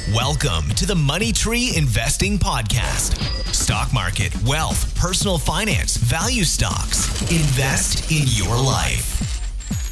Welcome to the Money Tree Investing Podcast. Stock market, wealth, personal finance, value stocks. Invest in your life.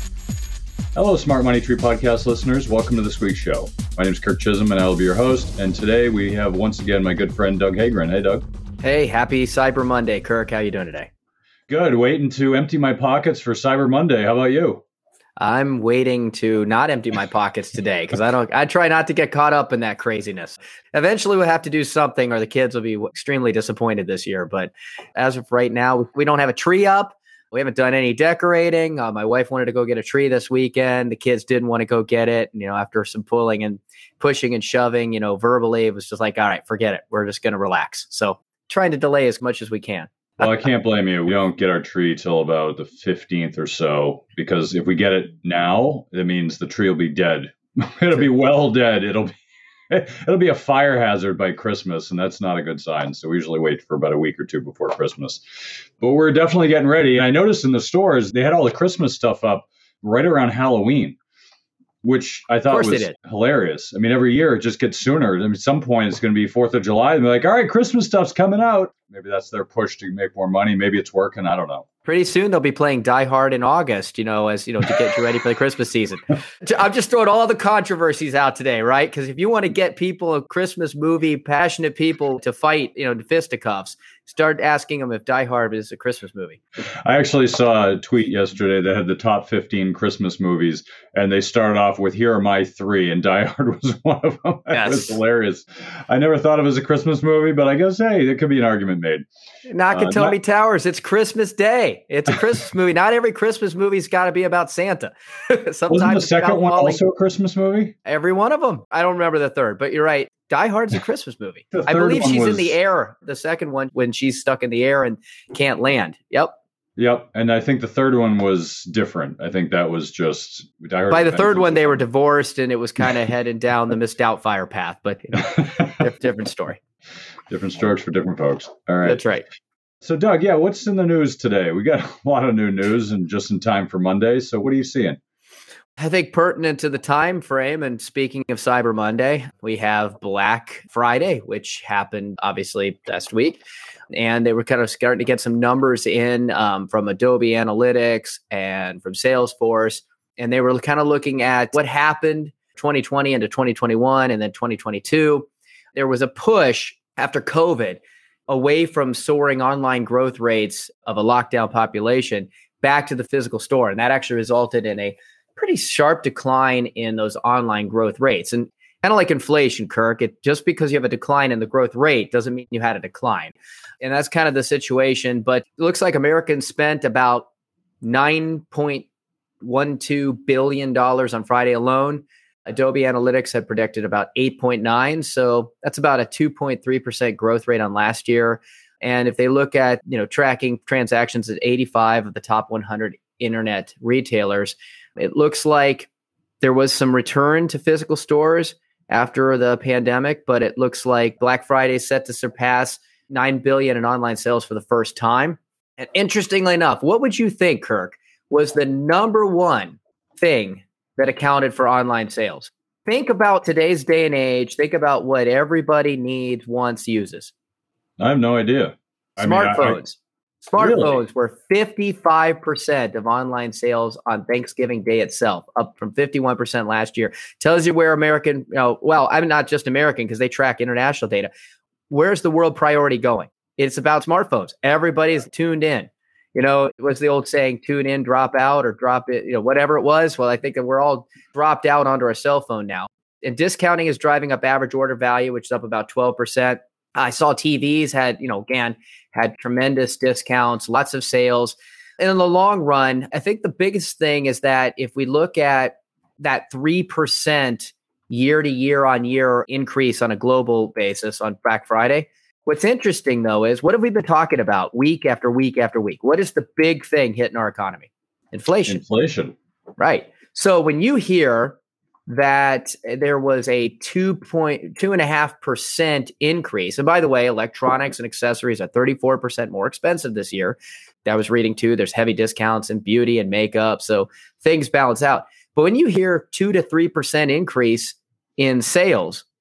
Hello, Smart Money Tree Podcast listeners. Welcome to this week's show. My name is Kirk Chisholm, and I will be your host. And today we have, once again, my good friend, Doug Hagren. Hey, Doug. Hey, happy Cyber Monday, Kirk. How you doing today? Good. Waiting to empty my pockets for Cyber Monday. How about you? I'm waiting to not empty my pockets today because I try not to get caught up in that craziness. Eventually we'll have to do something or the kids will be extremely disappointed this year. But as of right now, we don't have a tree up. We haven't done any decorating. My wife wanted to go get a tree this weekend. The kids didn't want to go get it. And, after some pulling and pushing and shoving, verbally, it was just like, all right, forget it. We're just going to relax. So trying to delay as much as we can. Well, I can't blame you. We don't get our tree till about the 15th or so, because if we get it now, it means the tree will be dead. It'll be well dead. It'll be a fire hazard by Christmas, and that's not a good sign. So we usually wait for about a week or two before Christmas. But we're definitely getting ready. And I noticed in the stores, they had all the Christmas stuff up right around Halloween, which I thought was hilarious. I mean, every year it just gets sooner. I mean, at some point it's going to be 4th of July. And they're like, all right, Christmas stuff's coming out. Maybe that's their push to make more money. Maybe it's working. I don't know. Pretty soon they'll be playing Die Hard in August, to get you ready for the Christmas season. I'm just throwing all the controversies out today, right? Because if you want to get people, a Christmas movie, passionate people to fight, to fisticuffs, start asking them if Die Hard is a Christmas movie. I actually saw a tweet yesterday that had the top 15 Christmas movies, and they started off with, here are my 3, and Die Hard was one of them. It was hilarious. I never thought of it as a Christmas movie, but I guess, hey, there could be an argument made. Nakatomi Towers, it's Christmas Day. It's a Christmas movie. Not every Christmas movie's got to be about Santa. Sometimes wasn't the second one also a Christmas movie? Every one of them. I don't remember the third, but you're right. Die Hard's a Christmas movie. I believe she's in the air. The second one, when she's stuck in the air and can't land. Yep. And I think the third one was different. I think that was just by the third one, they were divorced and it was kind of headed down the Miss Doubtfire path, but different story. Different strokes for different folks. All right. That's right. So, Doug, what's in the news today? We got a lot of new news and just in time for Monday. So what are you seeing? I think pertinent to the time frame, and speaking of Cyber Monday, we have Black Friday, which happened obviously last week. And they were kind of starting to get some numbers in from Adobe Analytics and from Salesforce. And they were kind of looking at what happened 2020 into 2021 and then 2022. There was a push after COVID away from soaring online growth rates of a lockdown population back to the physical store. And that actually resulted in a pretty sharp decline in those online growth rates. And kind of like inflation, Kirk, just because you have a decline in the growth rate doesn't mean you had a decline. And that's kind of the situation. But it looks like Americans spent about $9.12 billion on Friday alone. Adobe Analytics had predicted about 8.9. So that's about a 2.3% growth rate on last year. And if they look at, tracking transactions at 85 of the top 100 internet retailers, it looks like there was some return to physical stores after the pandemic, but it looks like Black Friday is set to surpass $9 billion in online sales for the first time. And interestingly enough, what would you think, Kirk, was the number one thing that accounted for online sales? Think about today's day and age. Think about what everybody needs, wants, uses. I have no idea. Smartphones. Smartphones were 55% of online sales on Thanksgiving Day itself, up from 51% last year. Tells you where American, I'm not just American because they track international data. Where's the world priority going? It's about smartphones. Everybody's tuned in. It was the old saying, tune in, drop out, or drop it, whatever it was. Well, I think that we're all dropped out onto our cell phone now. And discounting is driving up average order value, which is up about 12%. I saw TVs had tremendous discounts, lots of sales. And in the long run, I think the biggest thing is that if we look at that 3% year to year on year increase on a global basis on Black Friday, what's interesting, though, is what have we been talking about week after week after week? What is the big thing hitting our economy? Inflation. Right. So when you hear that there was a 2.5% increase, and by the way, electronics and accessories are 34% more expensive this year. I was reading too, there's heavy discounts in beauty and makeup. So things balance out. But when you hear 2 to 3% increase in sales,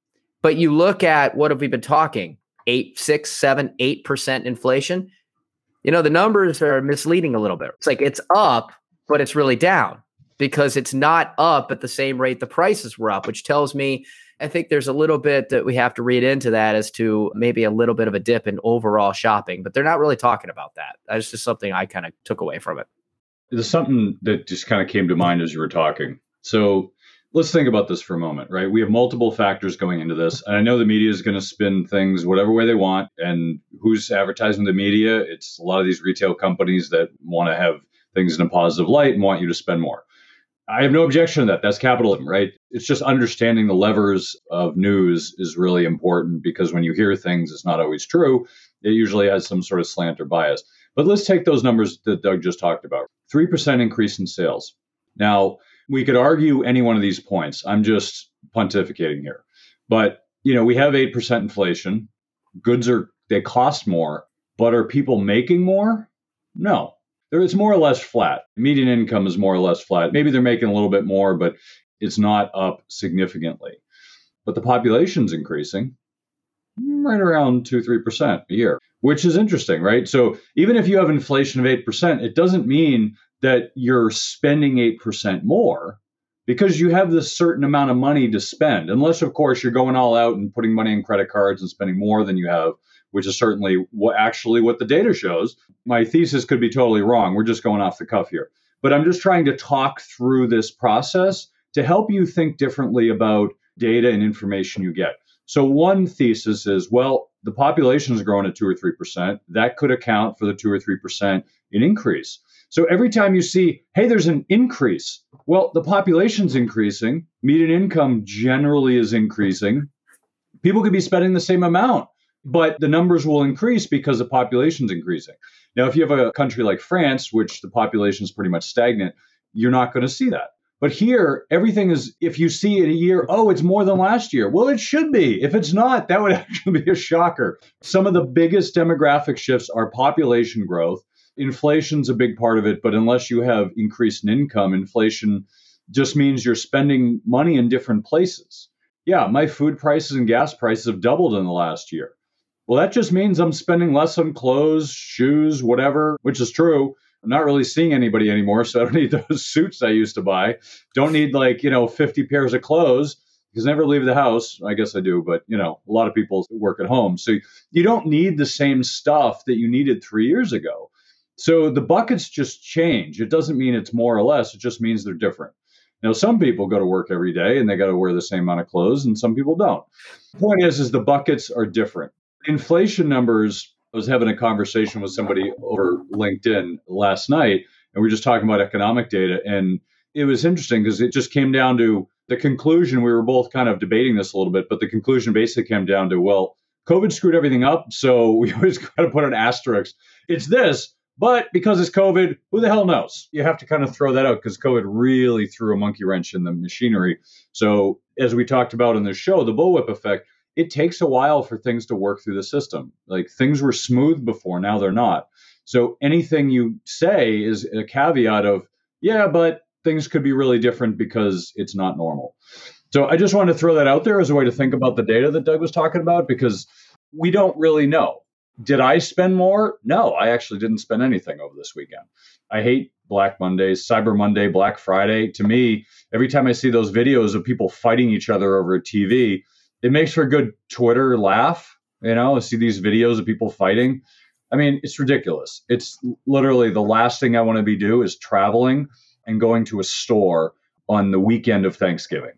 But you look at what have we been talking? 8, 6, 7, 8% inflation. The numbers are misleading a little bit. It's like it's up, but it's really down because it's not up at the same rate the prices were up, which tells me I think there's a little bit that we have to read into that as to maybe a little bit of a dip in overall shopping, but they're not really talking about that. That's just something I kind of took away from it. There's something that just kind of came to mind as you were talking. So let's think about this for a moment, right? We have multiple factors going into this. And I know the media is going to spin things whatever way they want. And who's advertising the media? It's a lot of these retail companies that want to have things in a positive light and want you to spend more. I have no objection to that. That's capitalism, right? It's just understanding the levers of news is really important because when you hear things, it's not always true. It usually has some sort of slant or bias. But let's take those numbers that Doug just talked about. 3% increase in sales. Now, we could argue any one of these points. I'm just pontificating here. But, we have 8% inflation. Goods they cost more, but are people making more? No. It's more or less flat. Median income is more or less flat. Maybe they're making a little bit more, but it's not up significantly. But the population's increasing right around 2-3% a year, which is interesting, right? So even if you have inflation of 8%, it doesn't mean that you're spending 8% more because you have this certain amount of money to spend, unless, of course, you're going all out and putting money in credit cards and spending more than you have, which is certainly what the data shows. My thesis could be totally wrong. We're just going off the cuff here. But I'm just trying to talk through this process to help you think differently about data and information you get. So one thesis is, well, the population is growing at 2 or 3%. That could account for the 2 or 3% in increase. So every time you see, hey, there's an increase, well, the population's increasing. Median income generally is increasing. People could be spending the same amount, but the numbers will increase because the population's increasing. Now, if you have a country like France, which the population is pretty much stagnant, you're not going to see that. But here, everything is, if you see in a year, oh, it's more than last year. Well, it should be. If it's not, that would actually be a shocker. Some of the biggest demographic shifts are population growth. Inflation's a big part of it, but unless you have increase in income, inflation just means you're spending money in different places. Yeah, my food prices and gas prices have doubled in the last year. Well, that just means I'm spending less on clothes, shoes, whatever, which is true. I'm not really seeing anybody anymore, so I don't need those suits I used to buy. Don't need 50 pairs of clothes because I never leave the house. I guess I do, but a lot of people work at home. So you don't need the same stuff that you needed 3 years ago. So the buckets just change. It doesn't mean it's more or less. It just means they're different. Now, some people go to work every day and they got to wear the same amount of clothes, and some people don't. The point is the buckets are different. Inflation numbers, I was having a conversation with somebody over LinkedIn last night, and we were just talking about economic data. And it was interesting because it just came down to the conclusion. We were both kind of debating this a little bit, but the conclusion basically came down to, well, COVID screwed everything up, so we always got to put an asterisk. It's this, but because it's COVID, who the hell knows? You have to kind of throw that out because COVID really threw a monkey wrench in the machinery. So as we talked about in the show, the bullwhip effect, it takes a while for things to work through the system. Like things were smooth before, now they're not. So anything you say is a caveat of, yeah, but things could be really different because it's not normal. So I just wanted to throw that out there as a way to think about the data that Doug was talking about, because we don't really know. Did I spend more? No, I actually didn't spend anything over this weekend. I hate Black Mondays, Cyber Monday, Black Friday. To me, every time I see those videos of people fighting each other over a TV, it makes for a good Twitter laugh, I see these videos of people fighting. I mean, it's ridiculous. It's literally the last thing I want to do is traveling and going to a store on the weekend of Thanksgiving.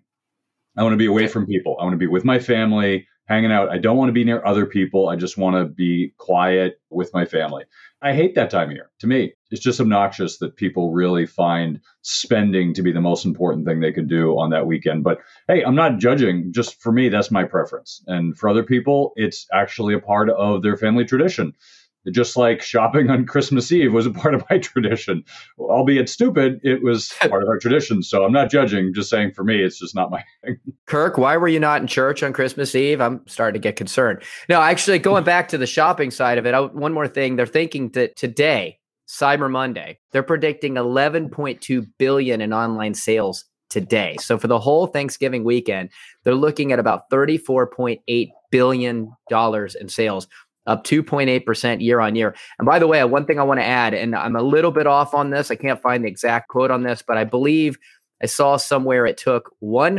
I want to be away from people. I want to be with my family, hanging out. I don't want to be near other people. I just want to be quiet with my family. I hate that time of year. To me, it's just obnoxious that people really find spending to be the most important thing they could do on that weekend. But hey, I'm not judging. Just for me, that's my preference. And for other people, it's actually a part of their family tradition. Just like shopping on Christmas Eve was a part of my tradition. Albeit stupid, it was part of our tradition. So I'm not judging, just saying for me, it's just not my thing. Kirk, why were you not in church on Christmas Eve? I'm starting to get concerned. No, actually, going back to the shopping side of it, one more thing. They're thinking that today, Cyber Monday, they're predicting $11.2 billion in online sales today. So for the whole Thanksgiving weekend, they're looking at about $34.8 billion in sales, up 2.8% year on year. And by the way, one thing I want to add, and I'm a little bit off on this, I can't find the exact quote on this, but I believe I saw somewhere it took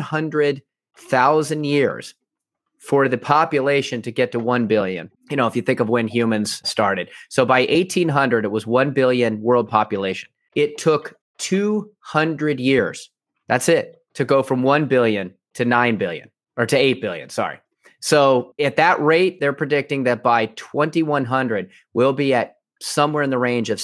100,000 years for the population to get to 1 billion. You know, if you think of when humans started. So by 1800, it was 1 billion world population. It took 200 years. That's it, to go from 1 billion to 9 billion, or to 8 billion, sorry. So at that rate, they're predicting that by 2100, we'll be at somewhere in the range of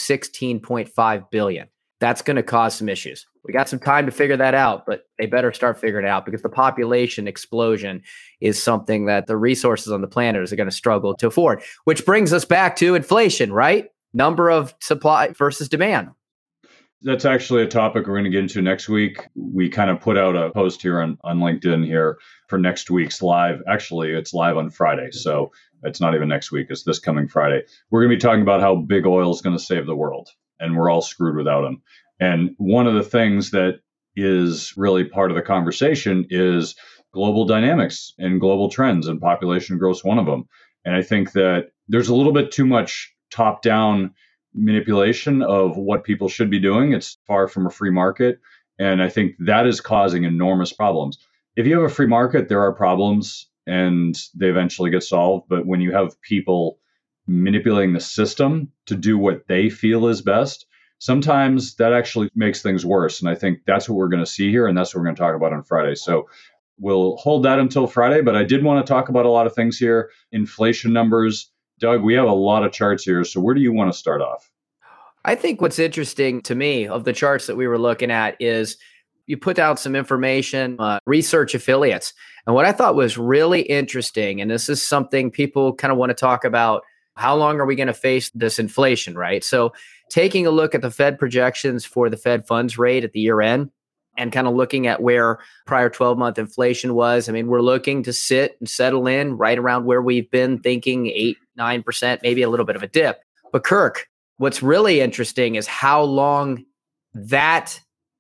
16.5 billion. That's going to cause some issues. We got some time to figure that out, but they better start figuring it out, because the population explosion is something that the resources on the planet are going to struggle to afford, which brings us back to inflation, right? Number of supply versus demand. That's actually a topic we're going to get into next week. We kind of put out a post here on LinkedIn here for next week's live. Actually, it's live on Friday, so it's not even next week. It's this coming Friday. We're going to be talking about how big oil is going to save the world, and we're all screwed without him. And one of the things that is really part of the conversation is global dynamics and global trends, and population growth is one of them. And I think that there's a little bit too much top-down manipulation of what people should be doing. It's far from a free market. And I think that is causing enormous problems. If you have a free market, there are problems and they eventually get solved. But when you have people manipulating the system to do what they feel is best, sometimes that actually makes things worse. And I think that's what we're going to see here. And that's what we're going to talk about on Friday. So we'll hold that until Friday. But I did want to talk about a lot of things here. Inflation numbers. Doug, we have a lot of charts here. So where do you want to start off? I think what's interesting to me of the charts that we were looking at is you put out some information, research affiliates. And what I thought was really interesting, and this is something people kind of want to talk about, how long are we going to face this inflation, right? So taking a look at the Fed projections for the Fed funds rate at the year end, and kind of looking at where prior 12-month inflation was. I mean, we're looking to sit and settle in right around where we've been thinking, 8-9%, maybe a little bit of a dip. But Kirk, what's really interesting is how long that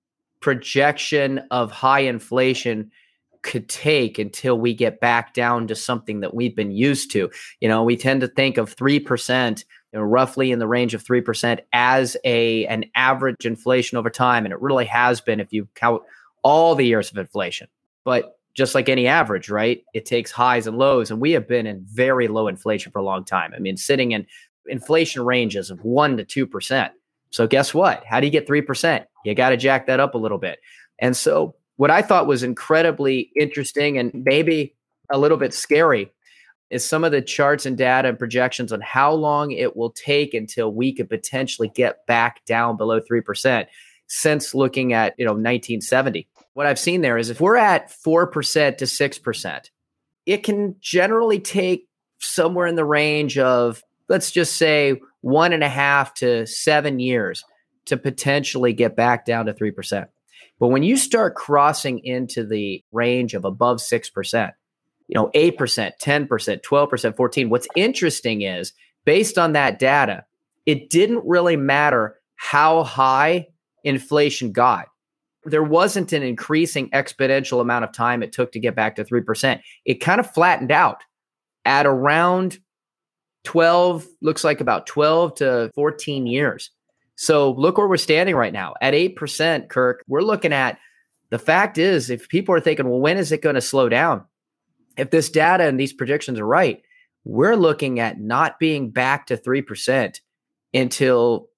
projection of high inflation could take until we get back down to something that we've been used to. You know, we tend to think of 3%, roughly in the range of 3% as an average inflation over time. And it really has been if you count all the years of inflation. But just like any average, right, it takes highs and lows. And we have been in very low inflation for a long time. I mean, sitting in inflation ranges of 1% to 2%. So guess what? How do you get 3%? You got to jack that up a little bit. And so what I thought was incredibly interesting and maybe a little bit scary is some of the charts and data and projections on how long it will take until we could potentially get back down below 3% since looking at, 1970. What I've seen there is if we're at 4% to 6%, it can generally take somewhere in the range of, let's just say 1.5 to 7 years to potentially get back down to 3%. But when you start crossing into the range of above 6%, 8%, 10%, 12%, 14%. What's interesting is based on that data, it didn't really matter how high inflation got. There wasn't an increasing exponential amount of time it took to get back to 3%. It kind of flattened out at around 12, looks like about 12 to 14 years. So look where we're standing right now. At 8%, Kirk, we're looking at, the fact is, if people are thinking, well, when is it going to slow down? If this data and these predictions are right, we're looking at not being back to 3% until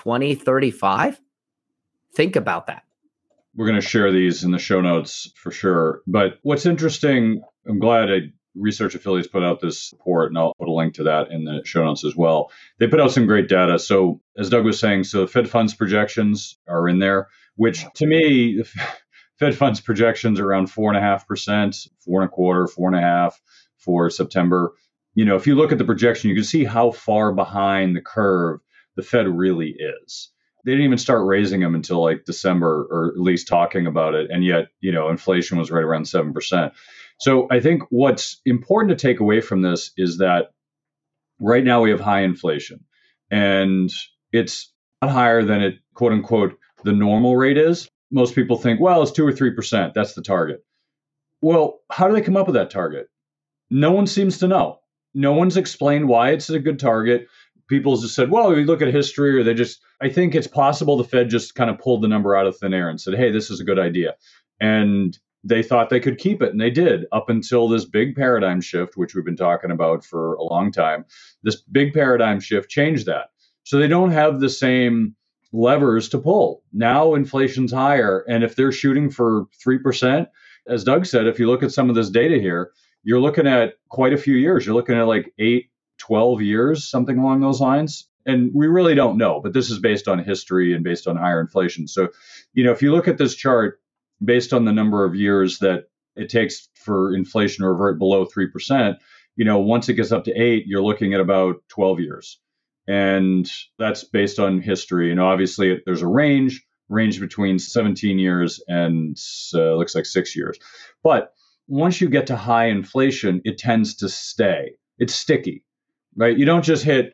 2035. Think about that. We're going to share these in the show notes for sure. But what's interesting, I'm glad Research Affiliates put out this report, and I'll put a link to that in the show notes as well. They put out some great data. So as Doug was saying, so Fed funds projections are in there, which to me, Fed funds projections are around 4.5%, 4.25%, 4.5% for September. If you look at the projection, you can see how far behind the curve the Fed really is. They didn't even start raising them until like December, or at least talking about it. And yet, inflation was right around 7%. So I think what's important to take away from this is that right now we have high inflation, and it's not higher than it, quote unquote, the normal rate is. most people think, well, it's 2 or 3%. That's the target. Well, how do they come up with that target? No one seems to know. No one's explained why it's a good target. People just said, well, we look at history, or I think it's possible the Fed just kind of pulled the number out of thin air and said, hey, this is a good idea. And they thought they could keep it, and they did, up until this big paradigm shift, which we've been talking about for a long time. This big paradigm shift changed that. So they don't have the same levers to pull. Now inflation's higher, and if they're shooting for 3%, as Doug said, if you look at some of this data here, you're looking at quite a few years. You're looking at like 8, 12 years, something along those lines. And we really don't know, but this is based on history and based on higher inflation. So, if you look at this chart, based on the number of years that it takes for inflation to revert below 3%, once it gets up to 8, you're looking at about 12 years. And that's based on history. Obviously there's a range between 17 years and looks like 6 years. But once you get to high inflation, it tends to stay. It's sticky, right? You don't just hit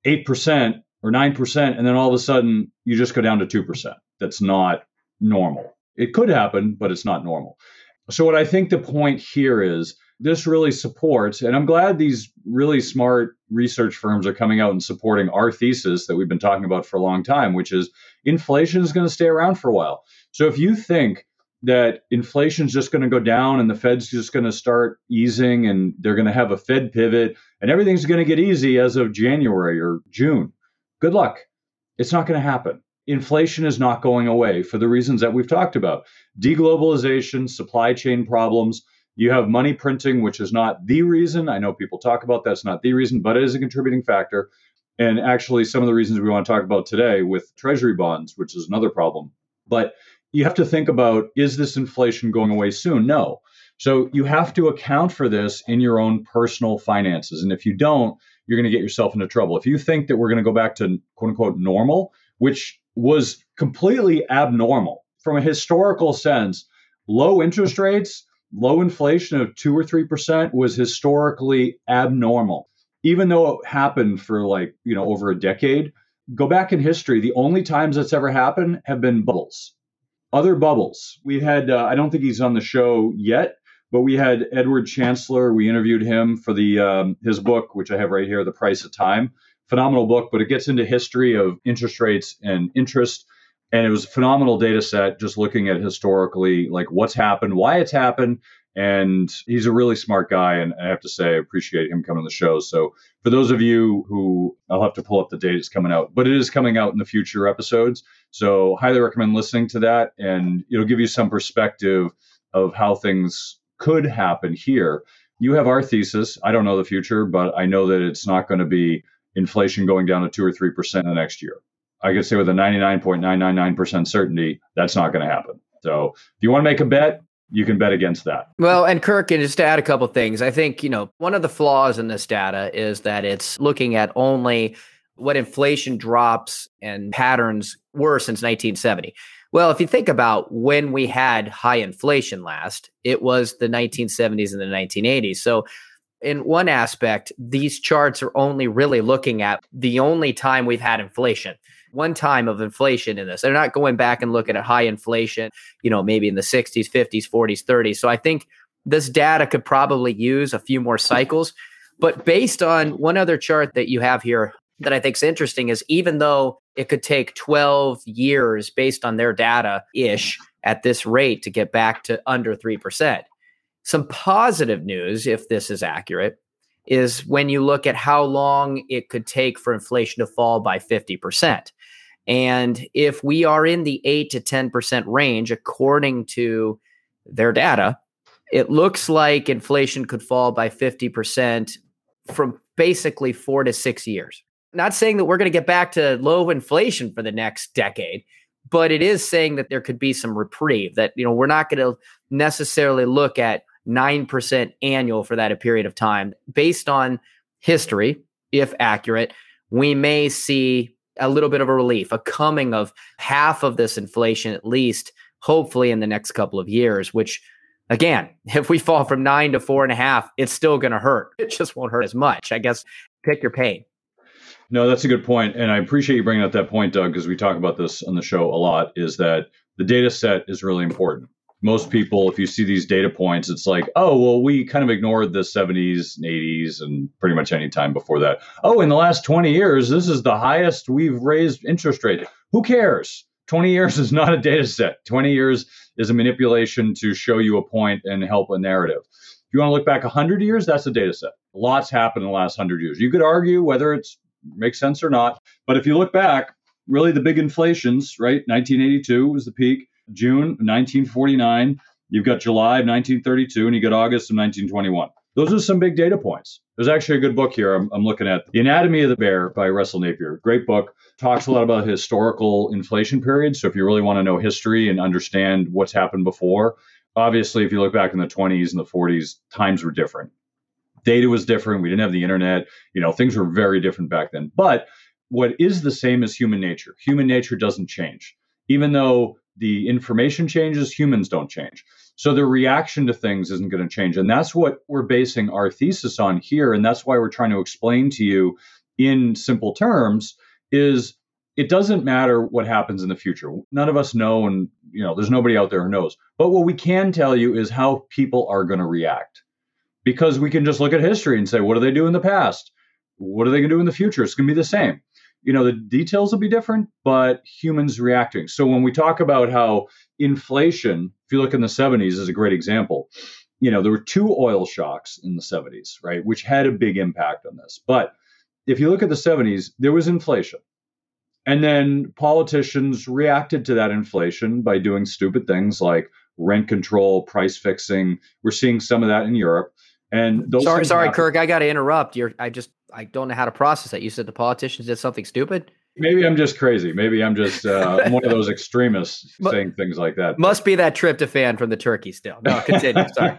8% or 9%, and then all of a sudden you just go down to 2%. That's not normal. It could happen, but it's not normal. So what I think the point here is, this really supports, and I'm glad these really smart research firms are coming out and supporting our thesis that we've been talking about for a long time, which is inflation is going to stay around for a while. So if you think that inflation is just going to go down and the Fed's just going to start easing and they're going to have a Fed pivot and everything's going to get easy as of January or June, good luck. It's not going to happen. Inflation is not going away for the reasons that we've talked about. Deglobalization, supply chain problems. You have money printing, which is not the reason. I know people talk about that's not the reason, but it is a contributing factor. And actually, some of the reasons we want to talk about today with treasury bonds, which is another problem. But you have to think about, is this inflation going away soon? No. So you have to account for this in your own personal finances. And if you don't, you're going to get yourself into trouble. If you think that we're going to go back to quote unquote normal, which was completely abnormal from a historical sense, low interest rates, low inflation of 2 or 3% was historically abnormal. Even though it happened for over a decade, go back in history, the only times that's ever happened have been bubbles. Other bubbles. We had, I don't think he's on the show yet, but we had Edward Chancellor. We interviewed him for his book, which I have right here, The Price of Time. Phenomenal book, but it gets into history of interest rates and interest. And it was a phenomenal data set, just looking at historically, like what's happened, why it's happened. And he's a really smart guy. And I have to say, I appreciate him coming on the show. So for those of you who, I'll have to pull up the date it's coming out, but it is coming out in the future episodes. So highly recommend listening to that. And it'll give you some perspective of how things could happen here. You have our thesis. I don't know the future, but I know that it's not going to be inflation going down to 2 or 3% in the next year. I could say with a 99.999% certainty, that's not going to happen. So if you want to make a bet, you can bet against that. Well, and Kirk, and just to add a couple of things, I think, one of the flaws in this data is that it's looking at only what inflation drops and patterns were since 1970. Well, if you think about when we had high inflation last, it was the 1970s and the 1980s. So in one aspect, these charts are only really looking at the only time we've had inflation. One time of inflation in this. They're not going back and looking at high inflation, maybe in the 60s, 50s, 40s, 30s. So I think this data could probably use a few more cycles. But based on one other chart that you have here that I think is interesting is even though it could take 12 years based on their data-ish at this rate to get back to under 3%, some positive news, if this is accurate, is when you look at how long it could take for inflation to fall by 50%. And if we are in the 8 to 10% range, according to their data, it looks like inflation could fall by 50% from basically 4 to 6 years. Not saying that we're going to get back to low inflation for the next decade, but it is saying that there could be some reprieve, that we're not going to necessarily look at 9% annual for that period of time. Based on history, if accurate, we may see a little bit of a relief, a coming of half of this inflation, at least, hopefully in the next couple of years, which, again, if we fall from 9 to 4.5, it's still going to hurt. It just won't hurt as much. I guess pick your pain. No, that's a good point. And I appreciate you bringing up that point, Doug, because we talk about this on the show a lot, is that the data set is really important. Most people, if you see these data points, it's like, oh, well, we kind of ignored the 70s and 80s and pretty much any time before that. Oh, in the last 20 years, this is the highest we've raised interest rate. Who cares? 20 years is not a data set. 20 years is a manipulation to show you a point and help a narrative. If you want to look back 100 years, that's a data set. Lots happened in the last 100 years. You could argue whether it makes sense or not. But if you look back, really the big inflations, right? 1982 was the peak. June of 1949, you've got July of 1932, and you got August of 1921. Those are some big data points. There's actually a good book here I'm looking at, The Anatomy of the Bear by Russell Napier. Great book. Talks a lot about historical inflation periods. So if you really want to know history and understand what's happened before, obviously, if you look back in the 20s and the 40s, times were different. Data was different. We didn't have the internet. Things were very different back then. But what is the same is human nature. Human nature doesn't change. Even though the information changes, humans don't change. So the reaction to things isn't going to change. And that's what we're basing our thesis on here. And that's why we're trying to explain to you in simple terms is it doesn't matter what happens in the future. None of us know, and there's nobody out there who knows. But what we can tell you is how people are going to react. Because we can just look at history and say, what do they do in the past? What are they going to do in the future? It's going to be the same. The details will be different, but humans reacting. So when we talk about how inflation, if you look in the 70s is a great example, there were two oil shocks in the 70s, right, which had a big impact on this. But if you look at the 70s, there was inflation. And then politicians reacted to that inflation by doing stupid things like rent control, price fixing. We're seeing some of that in Europe. And those sorry, Kirk, I got to interrupt. I don't know how to process that. You said the politicians did something stupid? Maybe I'm just crazy. Maybe I'm just I'm one of those extremists saying things like that. Must be that tryptophan from the turkey still. No, continue. Sorry.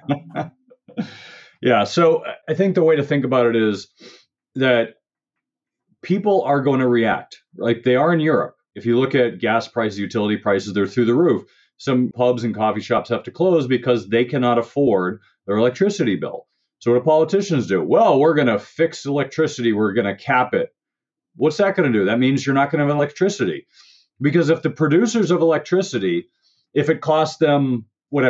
Yeah. So I think the way to think about it is that people are going to react like they are in Europe. If you look at gas prices, utility prices, they're through the roof. Some pubs and coffee shops have to close because they cannot afford their electricity bill. So what do politicians do? Well, we're going to fix electricity. We're going to cap it. What's that going to do? That means you're not going to have electricity. Because if the producers of electricity, if it costs them,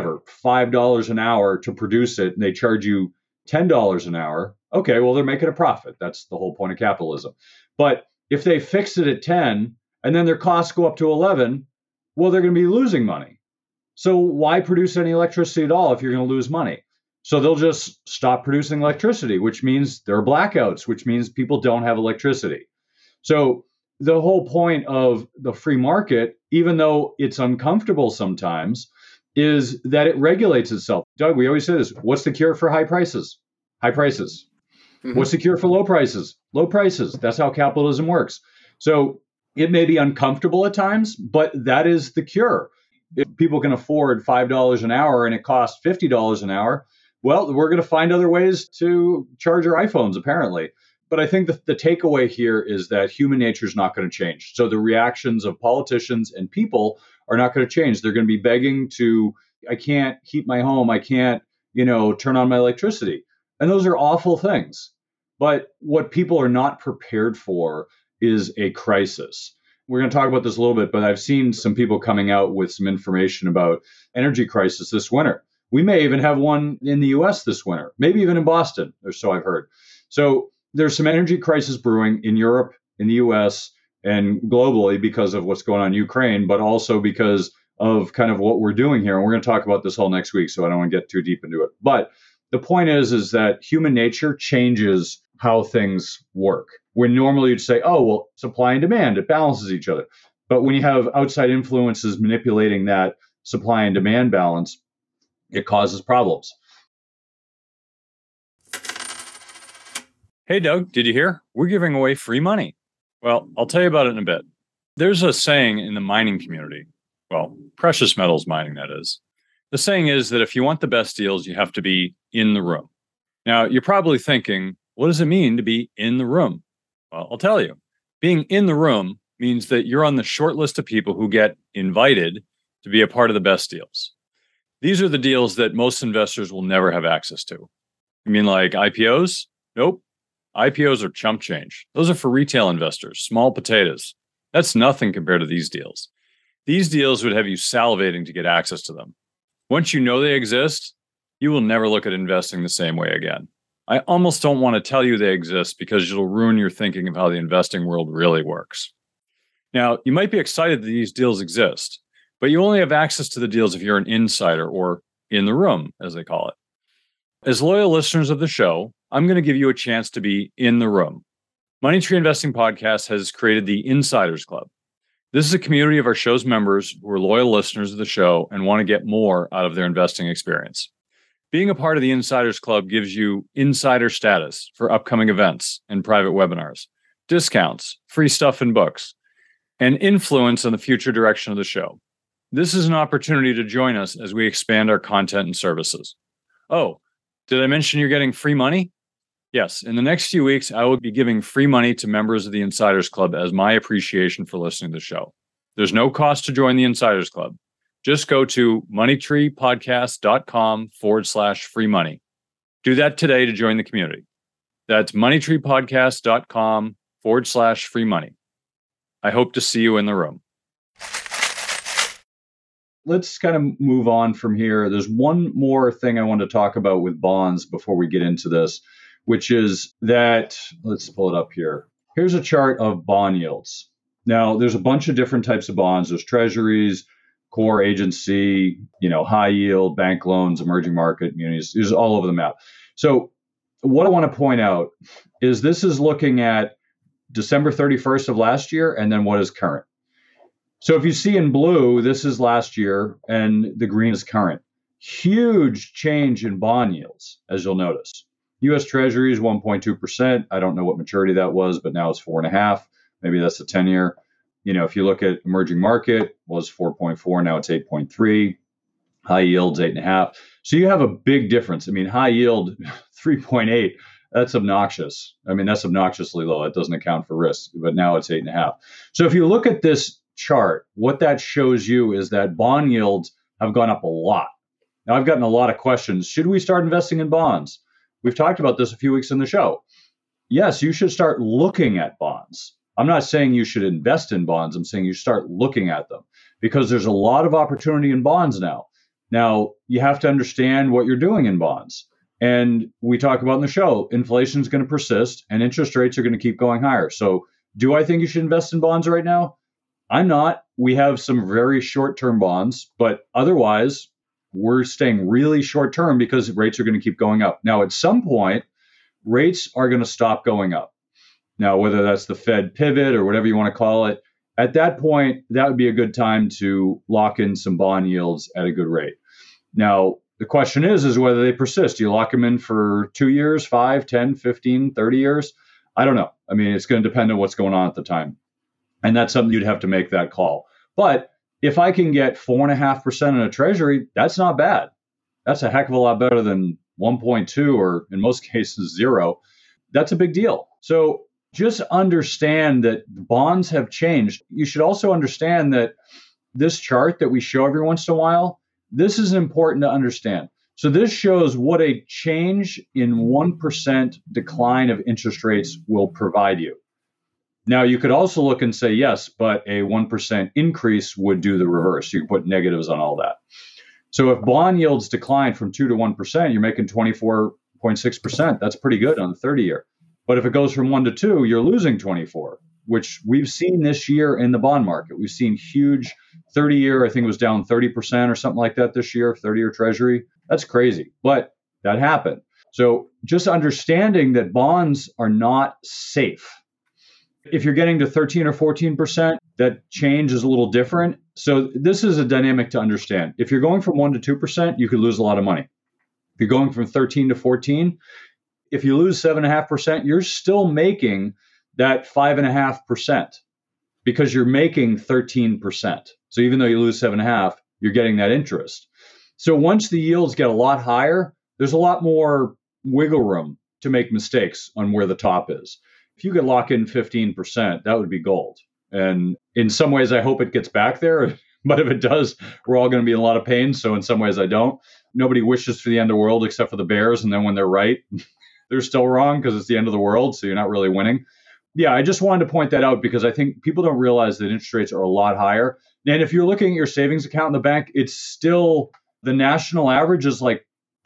$5 an hour to produce it, and they charge you $10 an hour, okay, well, they're making a profit. That's the whole point of capitalism. But if they fix it at 10 and then their costs go up to 11, well, they're going to be losing money. So why produce any electricity at all if you're going to lose money? So they'll just stop producing electricity, which means there are blackouts, which means people don't have electricity. So the whole point of the free market, even though it's uncomfortable sometimes, is that it regulates itself. Doug, we always say this. What's the cure for high prices? High prices. Mm-hmm. What's the cure for low prices? Low prices. That's how capitalism works. So it may be uncomfortable at times, but that is the cure. If people can afford $5 an hour and it costs $50 an hour, well, we're going to find other ways to charge our iPhones, apparently. But I think the takeaway here is that human nature is not going to change. So the reactions of politicians and people are not going to change. They're going to be begging I can't heat my home. I can't, turn on my electricity. And those are awful things. But what people are not prepared for is a crisis. We're going to talk about this a little bit, but I've seen some people coming out with some information about energy crisis this winter. We may even have one in the U.S. this winter, maybe even in Boston, or so I've heard. So there's some energy crisis brewing in Europe, in the U.S., and globally because of what's going on in Ukraine, but also because of kind of what we're doing here. And we're going to talk about this all next week, so I don't want to get too deep into it. But the point is that human nature changes how things work. When normally you'd say, oh, well, supply and demand, it balances each other. But when you have outside influences manipulating that supply and demand balance, it causes problems. Hey, Doug, did you hear? We're giving away free money. Well, I'll tell you about it in a bit. There's a saying in the mining community, precious metals mining, that is. The saying is that if you want the best deals, you have to be in the room. Now, you're probably thinking, what does it mean to be in the room? Well, I'll tell you. Being in the room means that you're on the short list of people who get invited to be a part of the best deals. These are the deals that most investors will never have access to. You mean like IPOs? Nope. IPOs are chump change. Those are for retail investors, small potatoes. That's nothing compared to these deals. These deals would have you salivating to get access to them. Once you know they exist, you will never look at investing the same way again. I almost don't want to tell you they exist because it'll ruin your thinking of how the investing world really works. Now, you might be excited that these deals exist, but you only have access to the deals if you're an insider or in the room, as they call it. As loyal listeners of the show, I'm going to give you a chance to be in the room. Money Tree Investing Podcast has created the Insiders Club. This is a community of our show's members who are loyal listeners of the show and want to get more out of their investing experience. Being a part of the Insiders Club gives you insider status for upcoming events and private webinars, discounts, free stuff and books, and influence on the future direction of the show. This is an opportunity to join us as we expand our content and services. Oh, did I mention you're getting free money? Yes, in the next few weeks, I will be giving free money to members of the Insiders Club as my appreciation for listening to the show. There's no cost to join the Insiders Club. Just go to moneytreepodcast.com/free money. Do that today to join the community. That's moneytreepodcast.com/free money. I hope to see you in the room. Let's kind of move on from here. There's one more thing I want to talk about with bonds before we get into this, which is that, let's pull it up here. Here's a chart of bond yields. Now, there's a bunch of different types of bonds. There's treasuries, core agency, high yield, bank loans, emerging market, munis. It's all over the map. So what I want to point out is this is looking at December 31st of last year and then what is current. So if you see in blue, this is last year and the green is current. Huge change in bond yields, as you'll notice. U.S. Treasury is 1.2%. I don't know what maturity that was, but now it's 4.5%. Maybe that's the 10-year. If you look at emerging market, was 4.4, now it's 8.3. High yield's 8.5. So you have a big difference. High yield 3.8. That's obnoxious. That's obnoxiously low. It doesn't account for risk, but now it's 8.5. So if you look at this chart, what that shows you is that bond yields have gone up a lot. Now, I've gotten a lot of questions. Should we start investing in bonds? We've talked about this a few weeks in the show. Yes, you should start looking at bonds. I'm not saying you should invest in bonds. I'm saying you start looking at them because there's a lot of opportunity in bonds now. Now, you have to understand what you're doing in bonds. And we talk about in the show, inflation is going to persist and interest rates are going to keep going higher. So do I think you should invest in bonds right now? I'm not. We have some very short-term bonds, but otherwise we're staying really short-term because rates are going to keep going up. Now, at some point, rates are going to stop going up. Now, whether that's the Fed pivot or whatever you want to call it, at that point, that would be a good time to lock in some bond yields at a good rate. Now, the question is whether they persist. Do you lock them in for 2 years, 5, 10, 15, 30 years? I don't know. It's going to depend on what's going on at the time. And that's something you'd have to make that call. But if I can get 4.5% in a treasury, that's not bad. That's a heck of a lot better than 1.2 or in most cases 0. That's a big deal. So just understand that bonds have changed. You should also understand that this chart that we show every once in a while, this is important to understand. So this shows what a change in 1% decline of interest rates will provide you. Now, you could also look and say, yes, but a 1% increase would do the reverse. You can put negatives on all that. So if bond yields decline from 2 to 1%, you're making 24.6%. That's pretty good on the 30-year. But if it goes from 1 to 2, you're losing 24, which we've seen this year in the bond market. We've seen huge 30-year, I think it was down 30% or something like that this year, 30-year treasury. That's crazy, but that happened. So just understanding that bonds are not safe. If you're getting to 13 or 14%, that change is a little different. So this is a dynamic to understand. If you're going from 1 to 2%, you could lose a lot of money. If you're going from 13 to 14, if you lose 7.5%, you're still making that 5.5% because you're making 13%. So even though you lose 7.5%, you're getting that interest. So once the yields get a lot higher, there's a lot more wiggle room to make mistakes on where the top is. If you could lock in 15%, that would be gold. And in some ways, I hope it gets back there. But if it does, we're all going to be in a lot of pain. So in some ways, I don't. Nobody wishes for the end of the world except for the bears. And then when they're right, they're still wrong because it's the end of the world. So you're not really winning. Yeah, I just wanted to point that out because I think people don't realize that interest rates are a lot higher. And if you're looking at your savings account in the bank, it's still the national average is like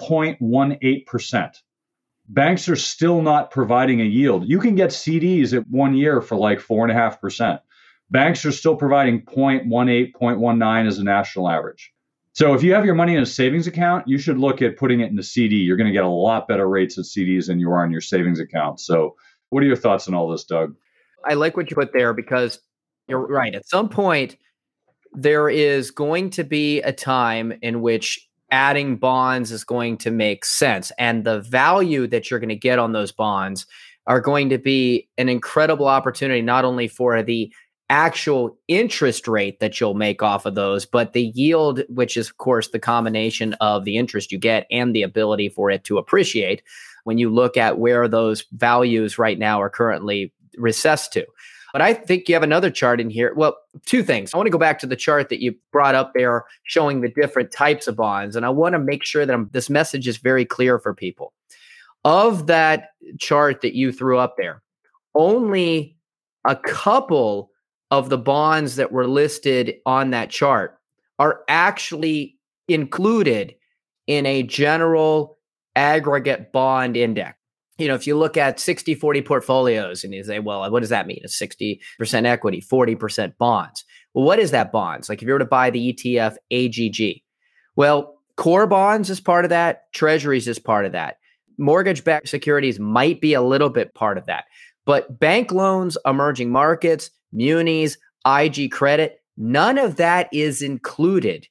0.18%. Banks are still not providing a yield. You can get CDs at 1 year for like 4.5%. Banks are still providing 0.18, 0.19 as a national average. So if you have your money in a savings account, you should look at putting it in the CD. You're going to get a lot better rates at CDs than you are in your savings account. So what are your thoughts on all this, Doug? I like what you put there because you're right. At some point, there is going to be a time in which adding bonds is going to make sense. And the value that you're going to get on those bonds are going to be an incredible opportunity, not only for the actual interest rate that you'll make off of those, but the yield, which is, of course, the combination of the interest you get and the ability for it to appreciate when you look at where those values right now are currently recessed to. But I think you have another chart in here. Well, two things. I want to go back to the chart that you brought up there showing the different types of bonds. And I want to make sure that this message is very clear for people. Of that chart that you threw up there, only a couple of the bonds that were listed on that chart are actually included in a general aggregate bond index. You know, if you look at 60-40 portfolios and you say, well, what does that mean? It's 60% equity, 40% bonds. Well, what is that bonds? Like if you were to buy the ETF AGG, well, core bonds is part of that. Treasuries is part of that. Mortgage-backed securities might be a little bit part of that. But bank loans, emerging markets, munis, IG credit, none of that is included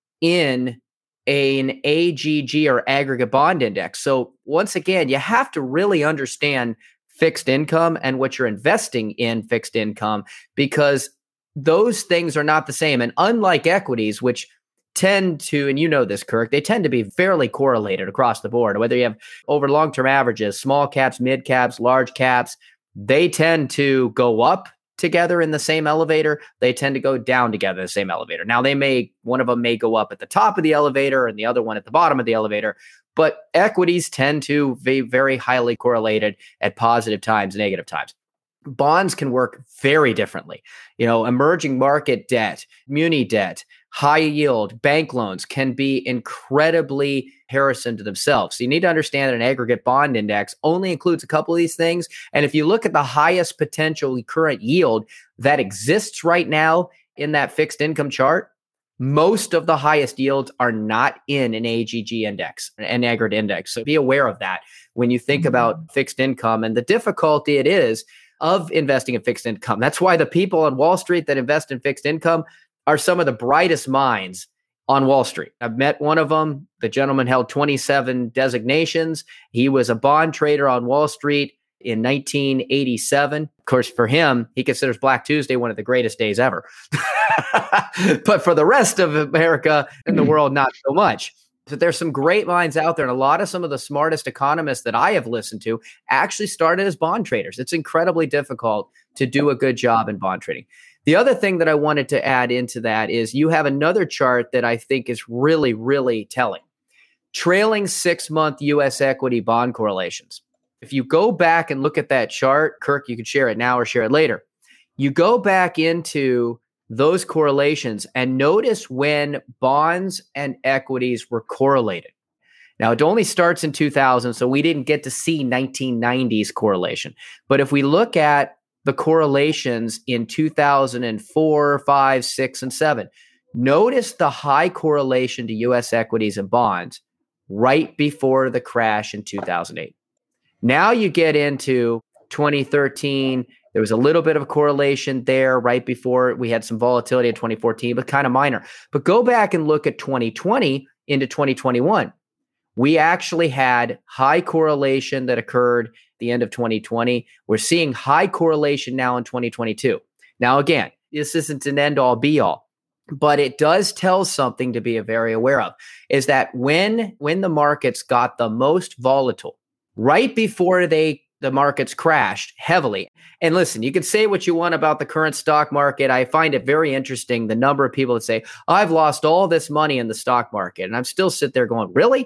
in an AGG or aggregate bond index. So once again, you have to really understand fixed income and what you're investing in fixed income, because those things are not the same. And unlike equities, which tend to, and you know this, Kirk, they tend to be fairly correlated across the board, whether you have over long-term averages, small caps, mid caps, large caps, they tend to go up together in the same elevator. They tend to go down together in the same elevator. Now one of them may go up at the top of the elevator and the other one at the bottom of the elevator, but equities tend to be very highly correlated at positive times, negative times. Bonds can work very differently. You know, emerging market debt, muni debt, high yield, bank loans can be incredibly harassing to themselves. So you need to understand that an aggregate bond index only includes a couple of these things. And if you look at the highest potential current yield that exists right now in that fixed income chart, most of the highest yields are not in an AGG index, an aggregate index. So be aware of that when you think about fixed income and the difficulty it is of investing in fixed income. That's why the people on Wall Street that invest in fixed income are some of the brightest minds on Wall Street. I've met one of them. The gentleman held 27 designations. He was a bond trader on Wall Street in 1987. Of course, for him, he considers Black Tuesday one of the greatest days ever. But for the rest of America and the world, not so much. So there's some great minds out there. And a lot of some of the smartest economists that I have listened to actually started as bond traders. It's incredibly difficult to do a good job in bond trading. The other thing that I wanted to add into that is you have another chart that I think is really, really telling. Trailing 6-month U.S. equity bond correlations. If you go back and look at that chart, Kirk, you can share it now or share it later. You go back into those correlations and notice when bonds and equities were correlated. Now, it only starts in 2000, so we didn't get to see 1990s correlation. But if we look at the correlations in 2004, 5, 6, and 7, notice the high correlation to U.S. equities and bonds right before the crash in 2008. Now you get into 2013. There was a little bit of a correlation there right before we had some volatility in 2014, but kind of minor. But go back and look at 2020 into 2021. We actually had high correlation that occurred at the end of 2020. We're seeing high correlation now in 2022. Now, again, this isn't an end all be all, but it does tell something to be very aware of, is that when the markets got the most volatile, right before the markets crashed heavily. And listen, you can say what you want about the current stock market. I find it very interesting, the number of people that say, I've lost all this money in the stock market. And I'm still sitting there going, really?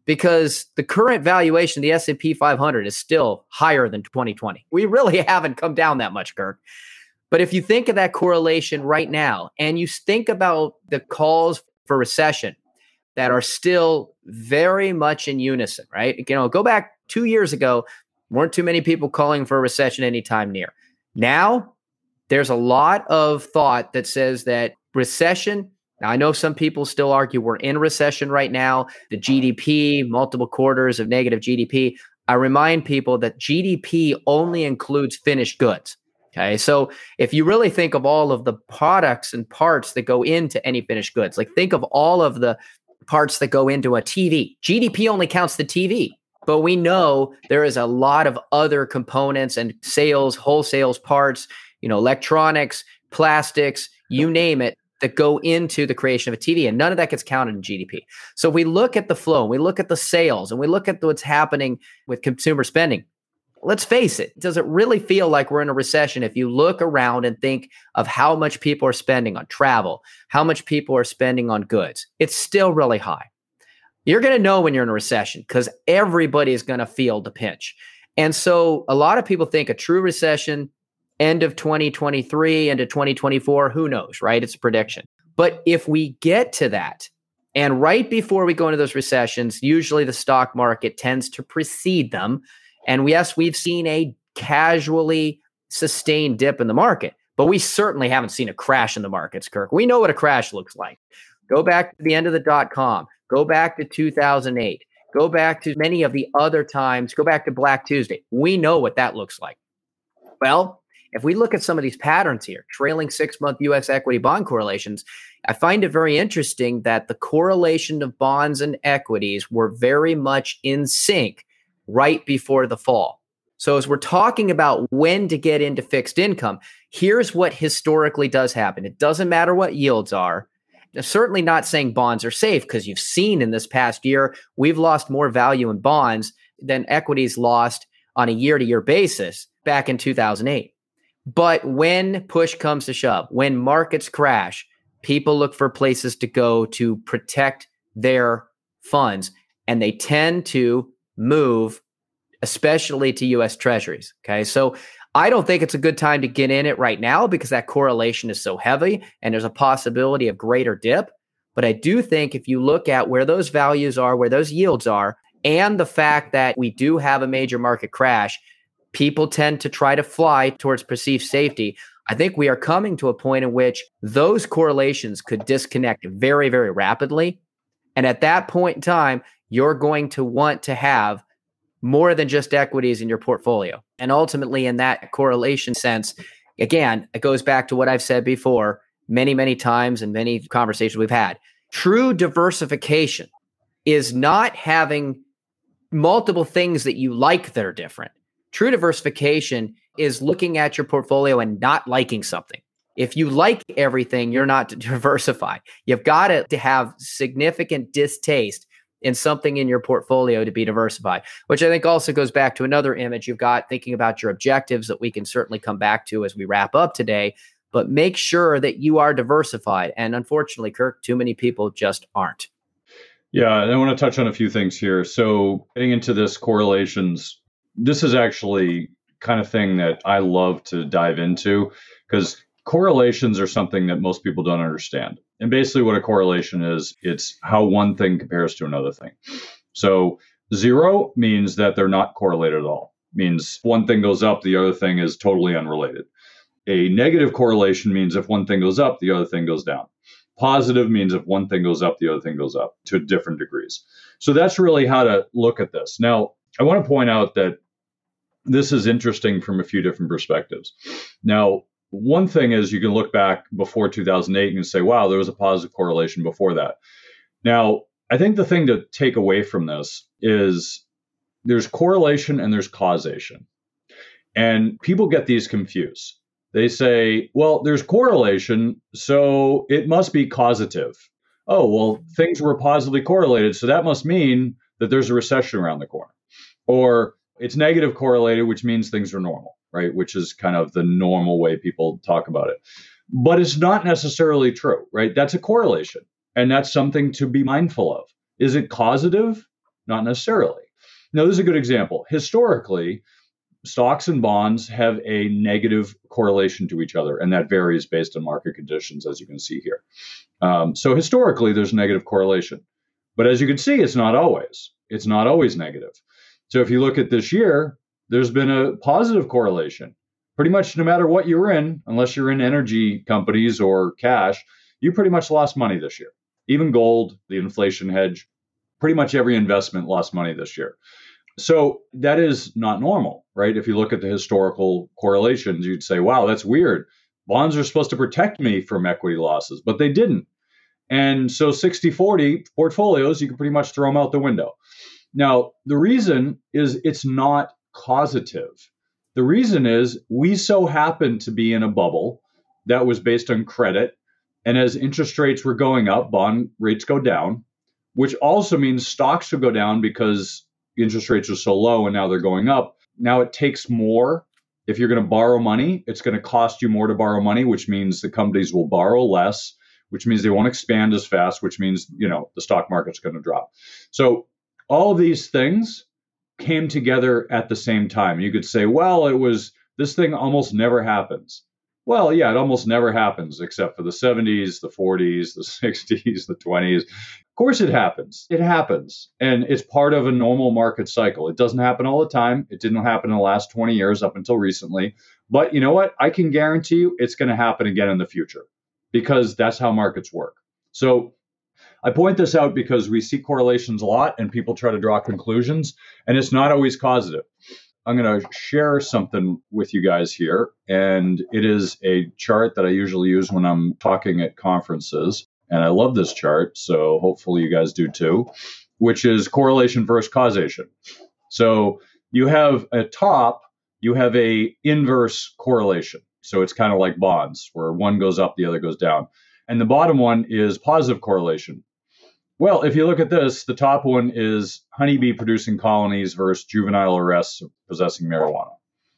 because the current valuation of the S&P 500 is still higher than 2020. We really haven't come down that much, Kirk. But if you think of that correlation right now, and you think about the calls for recession that are still very much in unison, right? Go back 2 years ago, weren't too many people calling for a recession anytime near. Now, there's a lot of thought that says that recession. Now, I know some people still argue we're in recession right now. The GDP, multiple quarters of negative GDP. I remind people that GDP only includes finished goods. Okay, so if you really think of all of the products and parts that go into any finished goods, like think of all of the parts that go into a TV. GDP only counts the TV, but we know there is a lot of other components and sales, wholesales, parts, electronics, plastics, you name it, that go into the creation of a TV, and none of that gets counted in GDP. So we look at the flow, and we look at the sales, and we look at what's happening with consumer spending. Let's face it, does it really feel like we're in a recession if you look around and think of how much people are spending on travel, how much people are spending on goods? It's still really high. You're going to know when you're in a recession because everybody is going to feel the pinch. And so a lot of people think a true recession, end of 2023 into 2024, who knows, right? It's a prediction. But if we get to that, and right before we go into those recessions, usually the stock market tends to precede them. And yes, we've seen a casually sustained dip in the market, but we certainly haven't seen a crash in the markets, Kirk. We know what a crash looks like. Go back to the end of the .com. Go back to 2008. Go back to many of the other times. Go back to Black Tuesday. We know what that looks like. Well, if we look at some of these patterns here, trailing 6-month U.S. equity bond correlations, I find it very interesting that the correlation of bonds and equities were very much in sync right before the fall. So as we're talking about when to get into fixed income, here's what historically does happen. It doesn't matter what yields are. I'm certainly not saying bonds are safe because you've seen in this past year, we've lost more value in bonds than equities lost on a year-to-year basis back in 2008. But when push comes to shove, when markets crash, people look for places to go to protect their funds, and they tend to move, especially to U.S. Treasuries. Okay, so I don't think it's a good time to get in it right now because that correlation is so heavy and there's a possibility of greater dip. But I do think if you look at where those values are, where those yields are, and the fact that we do have a major market crash, people tend to try to fly towards perceived safety. I think we are coming to a point in which those correlations could disconnect very, very rapidly. And at that point in time, you're going to want to have more than just equities in your portfolio. And ultimately, in that correlation sense, again, it goes back to what I've said before many, many times and many conversations we've had. True diversification is not having multiple things that you like that are different. True diversification is looking at your portfolio and not liking something. If you like everything, you're not diversified. You've got to have significant distaste in something in your portfolio to be diversified, which I think also goes back to another image you've got thinking about your objectives that we can certainly come back to as we wrap up today, but make sure that you are diversified. And unfortunately, Kirk, too many people just aren't. Yeah, and I want to touch on a few things here. So getting into this correlations, this is actually kind of thing that I love to dive into because correlations are something that most people don't understand. And basically what a correlation is, it's how one thing compares to another thing. So 0 means that they're not correlated at all. Means one thing goes up, the other thing is totally unrelated. A negative correlation means if one thing goes up, the other thing goes down. Positive means if one thing goes up, the other thing goes up to different degrees. So that's really how to look at this. Now, I want to point out that this is interesting from a few different perspectives. Now, one thing is you can look back before 2008 and say, wow, there was a positive correlation before that. Now, I think the thing to take away from this is there's correlation and there's causation. And people get these confused. They say, well, there's correlation, so it must be causative. Oh, well, things were positively correlated, so that must mean that there's a recession around the corner. Or it's negative correlated, which means things are normal, right? Which is kind of the normal way people talk about it. But it's not necessarily true, right? That's a correlation. And that's something to be mindful of. Is it causative? Not necessarily. Now, this is a good example. Historically, stocks and bonds have a negative correlation to each other, and that varies based on market conditions, as you can see here. So historically, there's negative correlation. But as you can see, it's not always. It's not always negative. So if you look at this year, there's been a positive correlation. Pretty much no matter what you're in, unless you're in energy companies or cash, you pretty much lost money this year. Even gold, the inflation hedge, pretty much every investment lost money this year. So that is not normal, right? If you look at the historical correlations, you'd say, wow, that's weird. Bonds are supposed to protect me from equity losses, but they didn't. And so 60-40 portfolios, you can pretty much throw them out the window. Now, the reason is it's not causative. The reason is we so happen to be in a bubble that was based on credit. And as interest rates were going up, bond rates go down, which also means stocks will go down because interest rates are so low and now they're going up. Now it takes more. If you're going to borrow money, it's going to cost you more to borrow money, which means the companies will borrow less, which means they won't expand as fast, which means, the stock market's going to drop. So all of these things came together at the same time. You could say, well, this thing almost never happens. Well, yeah, it almost never happens except for the 70s, the 40s, the 60s, the 20s. Of course it happens. It happens. And it's part of a normal market cycle. It doesn't happen all the time. It didn't happen in the last 20 years up until recently. But you know what? I can guarantee you it's going to happen again in the future because that's how markets work. So I point this out because we see correlations a lot and people try to draw conclusions, and it's not always causative. I'm going to share something with you guys here, and it is a chart that I usually use when I'm talking at conferences, and I love this chart, so hopefully you guys do too, which is correlation versus causation. So you have at top, you have a inverse correlation. So it's kind of like bonds, where one goes up, the other goes down. And the bottom one is positive correlation. Well, if you look at this, the top one is honeybee producing colonies versus juvenile arrests of possessing marijuana.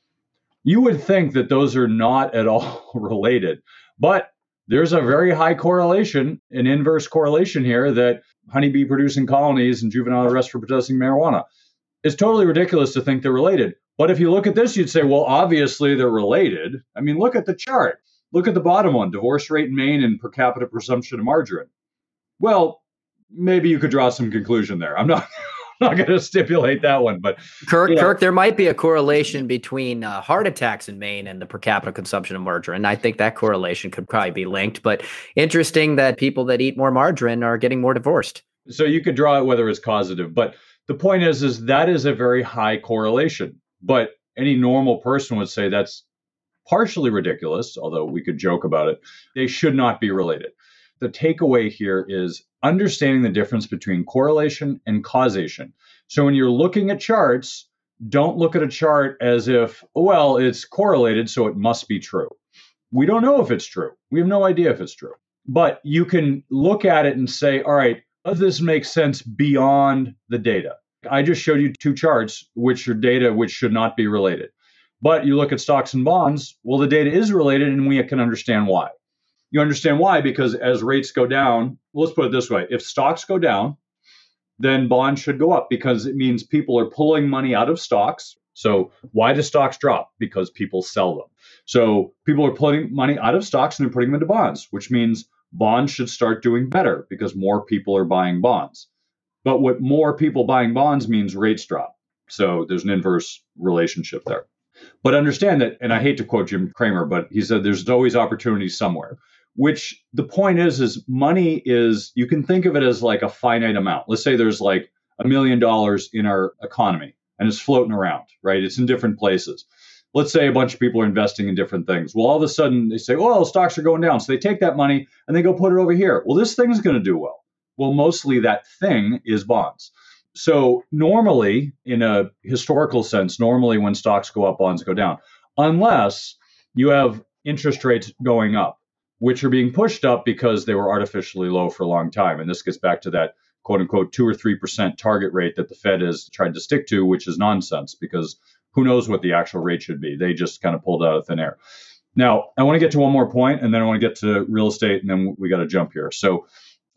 You would think that those are not at all related, but there's a very high correlation, an inverse correlation here, that honeybee producing colonies and juvenile arrests for possessing marijuana. It's totally ridiculous to think they're related. But if you look at this, you'd say, well, obviously they're related. I mean, look at the chart. Look at the bottom one, divorce rate in Maine and per capita consumption of margarine. Well, maybe you could draw some conclusion there. I'm not going to stipulate that one, but Kirk, there might be a correlation between heart attacks in Maine and the per capita consumption of margarine. I think that correlation could probably be linked, but interesting that people that eat more margarine are getting more divorced. So you could draw it whether it's causative, but the point is that is a very high correlation, but any normal person would say that's partially ridiculous, although we could joke about it. They should not be related. The takeaway here is understanding the difference between correlation and causation. So when you're looking at charts, don't look at a chart as if, well, it's correlated, so it must be true. We don't know if it's true. We have no idea if it's true. But you can look at it and say, all right, does this make sense beyond the data? I just showed you two charts, which are data which should not be related. But you look at stocks and bonds, well, the data is related, and we can understand why. You understand why? Because as rates go down, let's put it this way. If stocks go down, then bonds should go up because it means people are pulling money out of stocks. So why do stocks drop? Because people sell them. So people are pulling money out of stocks and they're putting them into bonds, which means bonds should start doing better because more people are buying bonds. But what more people buying bonds means rates drop. So there's an inverse relationship there. But understand that, and I hate to quote Jim Cramer, but he said there's always opportunity somewhere. Which the point is money is, you can think of it as like a finite amount. Let's say there's like $1 million in our economy and it's floating around, right? It's in different places. Let's say a bunch of people are investing in different things. Well, all of a sudden they say, oh, stocks are going down. So they take that money and they go put it over here. Well, this thing's going to do well. Well, mostly that thing is bonds. So normally, in a historical sense, normally when stocks go up, bonds go down, unless you have interest rates going up, which are being pushed up because they were artificially low for a long time. And this gets back to that quote unquote 2 or 3% target rate that the Fed has tried to stick to, which is nonsense because who knows what the actual rate should be. They just kind of pulled out of thin air. Now, I want to get to one more point and then I want to get to real estate and then we got to jump here. So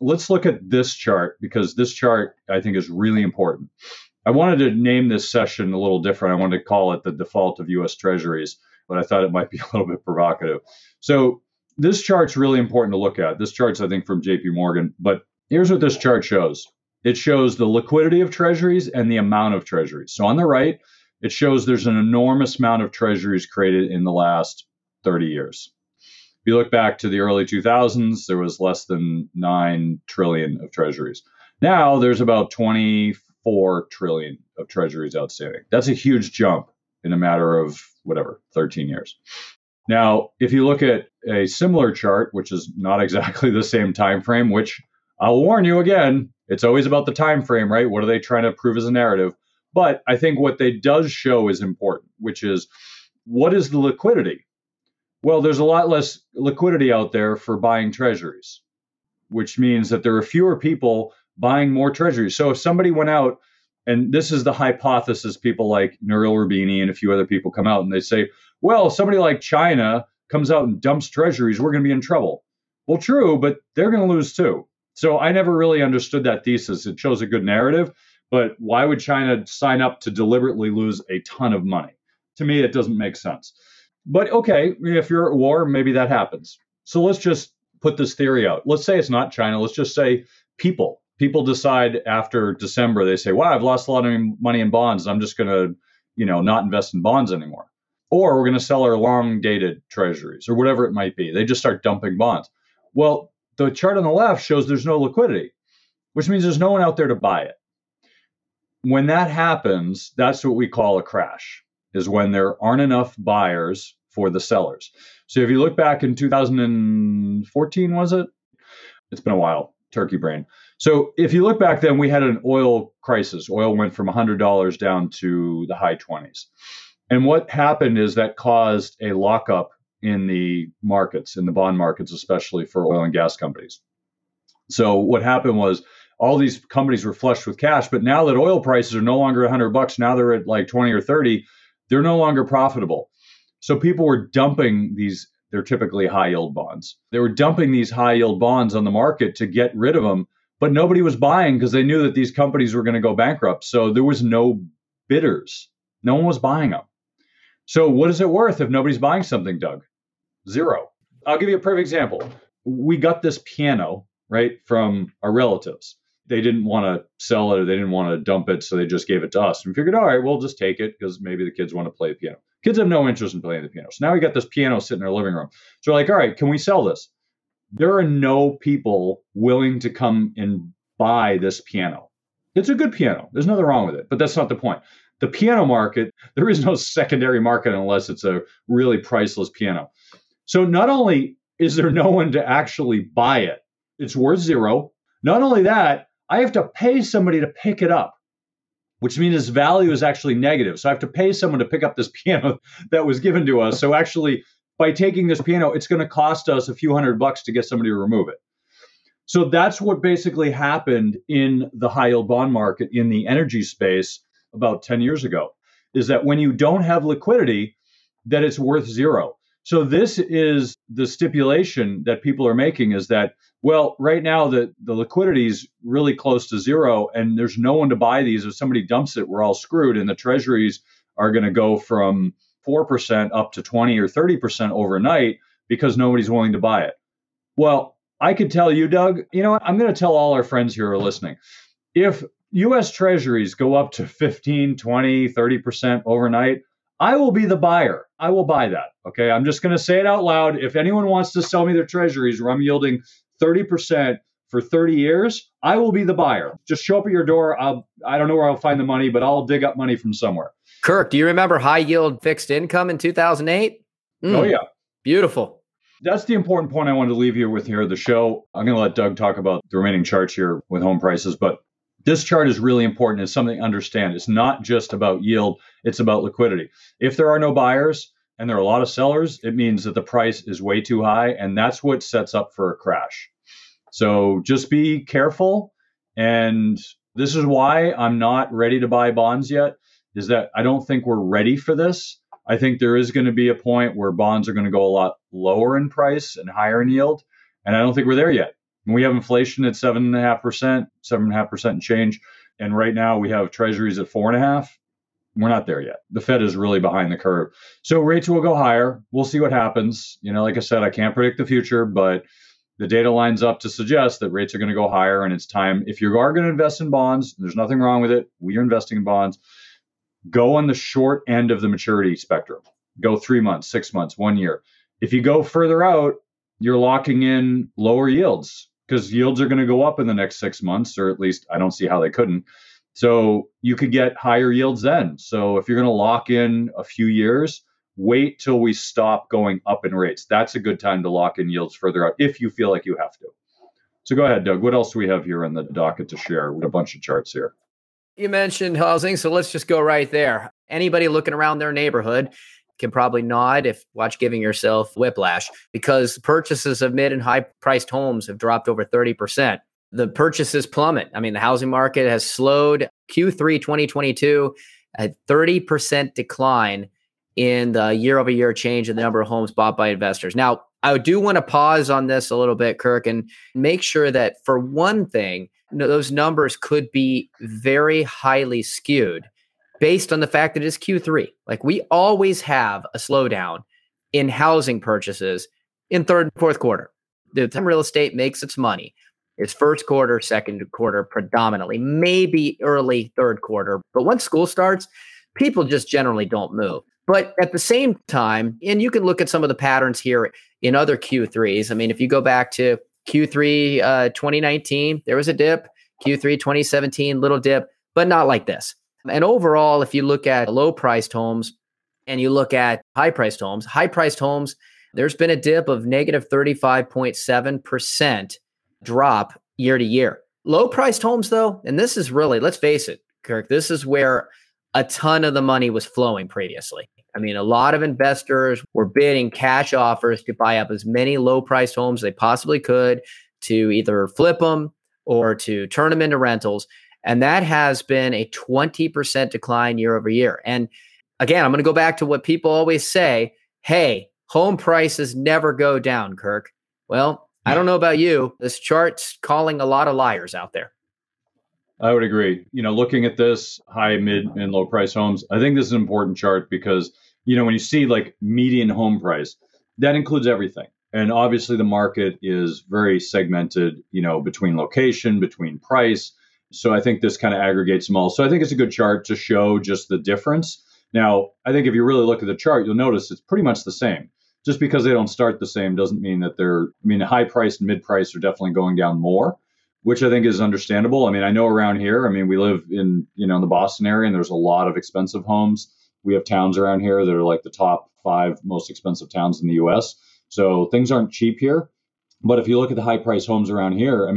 let's look at this chart, because this chart I think is really important. I wanted to name this session a little different. I wanted to call it the default of U.S. Treasuries, but I thought it might be a little bit provocative. So this chart's really important to look at. This chart's, I think, from JP Morgan, but here's what this chart shows. It shows the liquidity of treasuries and the amount of treasuries. So on the right, it shows there's an enormous amount of treasuries created in the last 30 years. If you look back to the early 2000s, there was less than 9 trillion of treasuries. Now there's about 24 trillion of treasuries outstanding. That's a huge jump in a matter of 13 years. Now, if you look at a similar chart, which is not exactly the same time frame, which I'll warn you again, it's always about the time frame, right? What are they trying to prove as a narrative? But I think what they does show is important, which is, what is the liquidity? Well, there's a lot less liquidity out there for buying treasuries, which means that there are fewer people buying more treasuries. So if somebody went out, and this is the hypothesis, people like Nouriel Roubini and a few other people come out and they say, well, if somebody like China comes out and dumps treasuries, we're going to be in trouble. Well, true, but they're going to lose too. So I never really understood that thesis. It shows a good narrative, but why would China sign up to deliberately lose a ton of money? To me, it doesn't make sense. But okay, if you're at war, maybe that happens. So let's just put this theory out. Let's say it's not China. Let's just say people. People decide after December, they say, wow, I've lost a lot of money in bonds. I'm just going to, not invest in bonds anymore. Or we're going to sell our long-dated treasuries or whatever it might be. They just start dumping bonds. Well, the chart on the left shows there's no liquidity, which means there's no one out there to buy it. When that happens, that's what we call a crash, is when there aren't enough buyers for the sellers. So if you look back in 2014, was it? It's been a while, turkey brain. So if you look back then, we had an oil crisis. Oil went from $100 down to the high 20s. And what happened is that caused a lockup in the markets, in the bond markets, especially for oil and gas companies. So what happened was all these companies were flushed with cash, but now that oil prices are no longer $100, now they're at like 20 or 30, they're no longer profitable. So people were dumping these, they're typically high yield bonds. They were dumping these high yield bonds on the market to get rid of them, but nobody was buying because they knew that these companies were going to go bankrupt. So there was no bidders. No one was buying them. So what is it worth if nobody's buying something, Doug? Zero. I'll give you a perfect example. We got this piano, right, from our relatives. They didn't want to sell it or they didn't want to dump it, so they just gave it to us. And we figured, all right, we'll just take it because maybe the kids want to play the piano. Kids have no interest in playing the piano. So now we got this piano sitting in our living room. So we're like, all right, can we sell this? There are no people willing to come and buy this piano. It's a good piano. There's nothing wrong with it, but that's not the point. The piano market, there is no secondary market unless it's a really priceless piano. So not only is there no one to actually buy it, it's worth zero. Not only that, I have to pay somebody to pick it up, which means its value is actually negative. So I have to pay someone to pick up this piano that was given to us. So actually, by taking this piano, it's going to cost us a few $100 to get somebody to remove it. So that's what basically happened in the high yield bond market in the energy space about 10 years ago, is that when you don't have liquidity, that it's worth zero. So this is the stipulation that people are making, is that, well, right now the liquidity is really close to zero and there's no one to buy these. If somebody dumps it, we're all screwed. And the treasuries are going to go from 4% up to 20 or 30% overnight because nobody's willing to buy it. Well, I could tell you, Doug, you know what? I'm going to tell all our friends here who are listening. If U.S. treasuries go up to 15, 20, 30% overnight, I will be the buyer. I will buy that. Okay. I'm just going to say it out loud. If anyone wants to sell me their treasuries where I'm yielding 30% for 30 years, I will be the buyer. Just show up at your door. I don't know where I'll find the money, but I'll dig up money from somewhere. Kirk, do you remember high yield fixed income in 2008? Oh, yeah. Beautiful. That's the important point I wanted to leave you with here at the show. I'm going to let Doug talk about the remaining charts here with home prices, but this chart is really important. It's something to understand. It's not just about yield. It's about liquidity. If there are no buyers and there are a lot of sellers, it means that the price is way too high. And that's what sets up for a crash. So just be careful. And this is why I'm not ready to buy bonds yet, is that I don't think we're ready for this. I think there is going to be a point where bonds are going to go a lot lower in price and higher in yield. And I don't think we're there yet. We have inflation at 7.5%, 7.5% and change. And right now we have treasuries at 4.5%. We're not there yet. The Fed is really behind the curve. So rates will go higher. We'll see what happens. Like I said, I can't predict the future, but the data lines up to suggest that rates are going to go higher. And it's time, if you are going to invest in bonds, there's nothing wrong with it. We are investing in bonds. Go on the short end of the maturity spectrum. Go 3 months, 6 months, 1 year. If you go further out, you're locking in lower yields because yields are going to go up in the next 6 months, or at least I don't see how they couldn't. So you could get higher yields then. So if you're going to lock in a few years, wait till we stop going up in rates. That's a good time to lock in yields further out if you feel like you have to. So go ahead, Doug. What else do we have here on the docket to share? We have a bunch of charts here. You mentioned housing, so let's just go right there. Anybody looking around their neighborhood can probably nod if watch giving yourself whiplash, because purchases of mid and high priced homes have dropped over 30%. The purchases plummet. I mean, the housing market has slowed. Q3 2022, a 30% decline in the year-over-year change in the number of homes bought by investors. Now, I do want to pause on this a little bit, Kirk, and make sure that for one thing, those numbers could be very highly skewed based on the fact that it's Q3. Like, we always have a slowdown in housing purchases in third and fourth quarter. The time real estate makes its money is first quarter, second quarter predominantly, maybe early third quarter. But once school starts, people just generally don't move. But at the same time, and you can look at some of the patterns here in other Q3s. I mean, if you go back to Q3 2019, there was a dip. Q3 2017, little dip, but not like this. And overall, if you look at low-priced homes and you look at high-priced homes, there's been a dip of negative 35.7% drop year to year. Low-priced homes, though, and this is really, let's face it, Kirk, this is where a ton of the money was flowing previously. I mean, a lot of investors were bidding cash offers to buy up as many low-priced homes as they possibly could to either flip them or to turn them into rentals. And that has been a 20% decline year over year. And again, I'm going to go back to what people always say. Hey, home prices never go down, Kirk. Well, I don't know about you. This chart's calling a lot of liars out there. I would agree. Looking at this high, mid, and low price homes, I think this is an important chart because, when you see like median home price, that includes everything. And obviously the market is very segmented, between location, between price. So I think this kind of aggregates them all. So I think it's a good chart to show just the difference. Now, I think if you really look at the chart, you'll notice it's pretty much the same. Just because they don't start the same doesn't mean that high price and mid price are definitely going down more, which I think is understandable. I mean, I know around here, we live in the Boston area, and there's a lot of expensive homes. We have towns around here that are like the top 5 most expensive towns in the US. So things aren't cheap here. But if you look at the high price homes around here,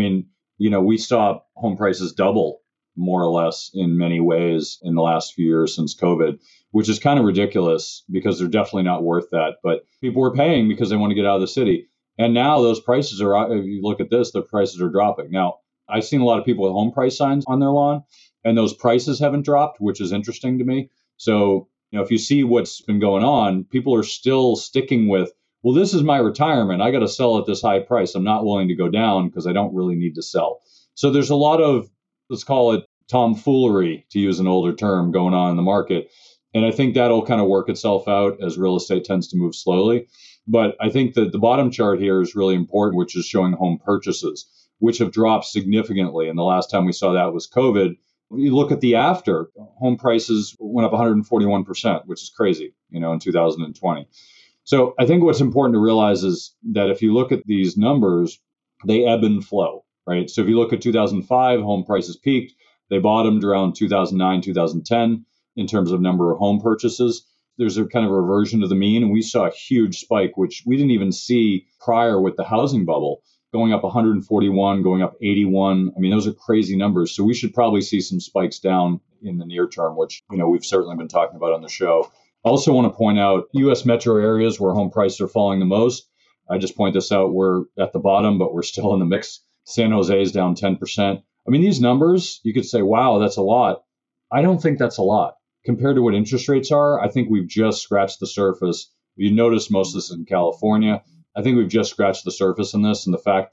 we saw home prices double more or less in many ways in the last few years since COVID, which is kind of ridiculous because they're definitely not worth that. But people were paying because they want to get out of the city. And now those prices are, if you look at this, the prices are dropping. Now, I've seen a lot of people with home price signs on their lawn, and those prices haven't dropped, which is interesting to me. So, if you see what's been going on, people are still sticking with, well, this is my retirement. I got to sell at this high price. I'm not willing to go down because I don't really need to sell. So there's a lot of, let's call it tomfoolery, to use an older term, going on in the market. And I think that'll kind of work itself out as real estate tends to move slowly. But I think that the bottom chart here is really important, which is showing home purchases, which have dropped significantly. And the last time we saw that was COVID. You look at the after, home prices went up 141%, which is crazy, in 2020. So I think what's important to realize is that if you look at these numbers, they ebb and flow, right? So if you look at 2005, home prices peaked. They bottomed around 2009, 2010 in terms of number of home purchases. There's a kind of reversion to the mean, and we saw a huge spike, which we didn't even see prior with the housing bubble, going up 141, going up 81. Those are crazy numbers. So we should probably see some spikes down in the near term, which, we've certainly been talking about on the show. I also want to point out U.S. metro areas where home prices are falling the most. I just point this out. We're at the bottom, but we're still in the mix. San Jose is down 10%. These numbers, you could say, wow, that's a lot. I don't think that's a lot. Compared to what interest rates are, I think we've just scratched the surface. You notice most of this in California. I think we've just scratched the surface in this, and the fact that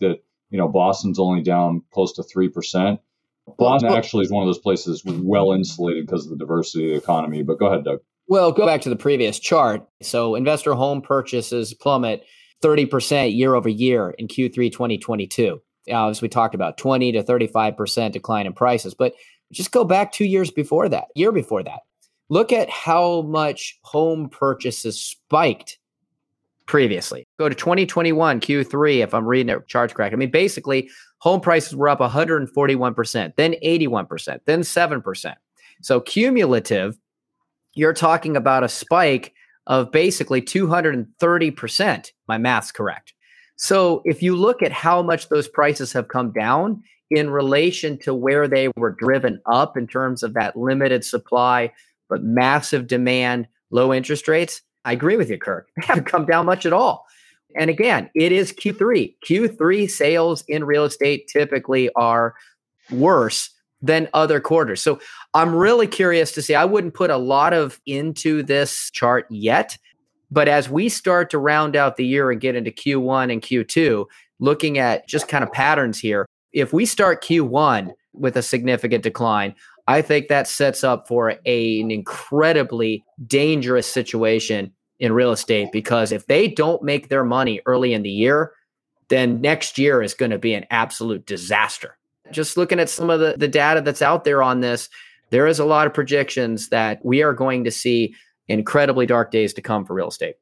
Boston's only down close to 3%. Boston actually is one of those places well insulated because of the diversity of the economy. But go ahead, Doug. Well, go back to the previous chart. So investor home purchases plummet 30% year over year in Q3 2022. As we talked about, 20 to 35% decline in prices. But just go back 2 years before that, year before that. Look at how much home purchases spiked previously. Go to 2021 Q3, if I'm reading the charts correct. I mean, basically, home prices were up 141%, then 81%, then 7%. So cumulative, you're talking about a spike of basically 230%. My math's correct. So if you look at how much those prices have come down in relation to where they were driven up in terms of that limited supply, but massive demand, low interest rates, I agree with you, Kirk. They haven't come down much at all. And again, it is Q3. Q3 sales in real estate typically are worse than other quarters. So I'm really curious to see. I wouldn't put a lot of into this chart yet, but as we start to round out the year and get into Q1 and Q2, looking at just kind of patterns here, if we start Q1 with a significant decline, I think that sets up for an incredibly dangerous situation in real estate, because if they don't make their money early in the year, then next year is going to be an absolute disaster. Just looking at some of the data that's out there on this, there is a lot of projections that we are going to see incredibly dark days to come for real estate.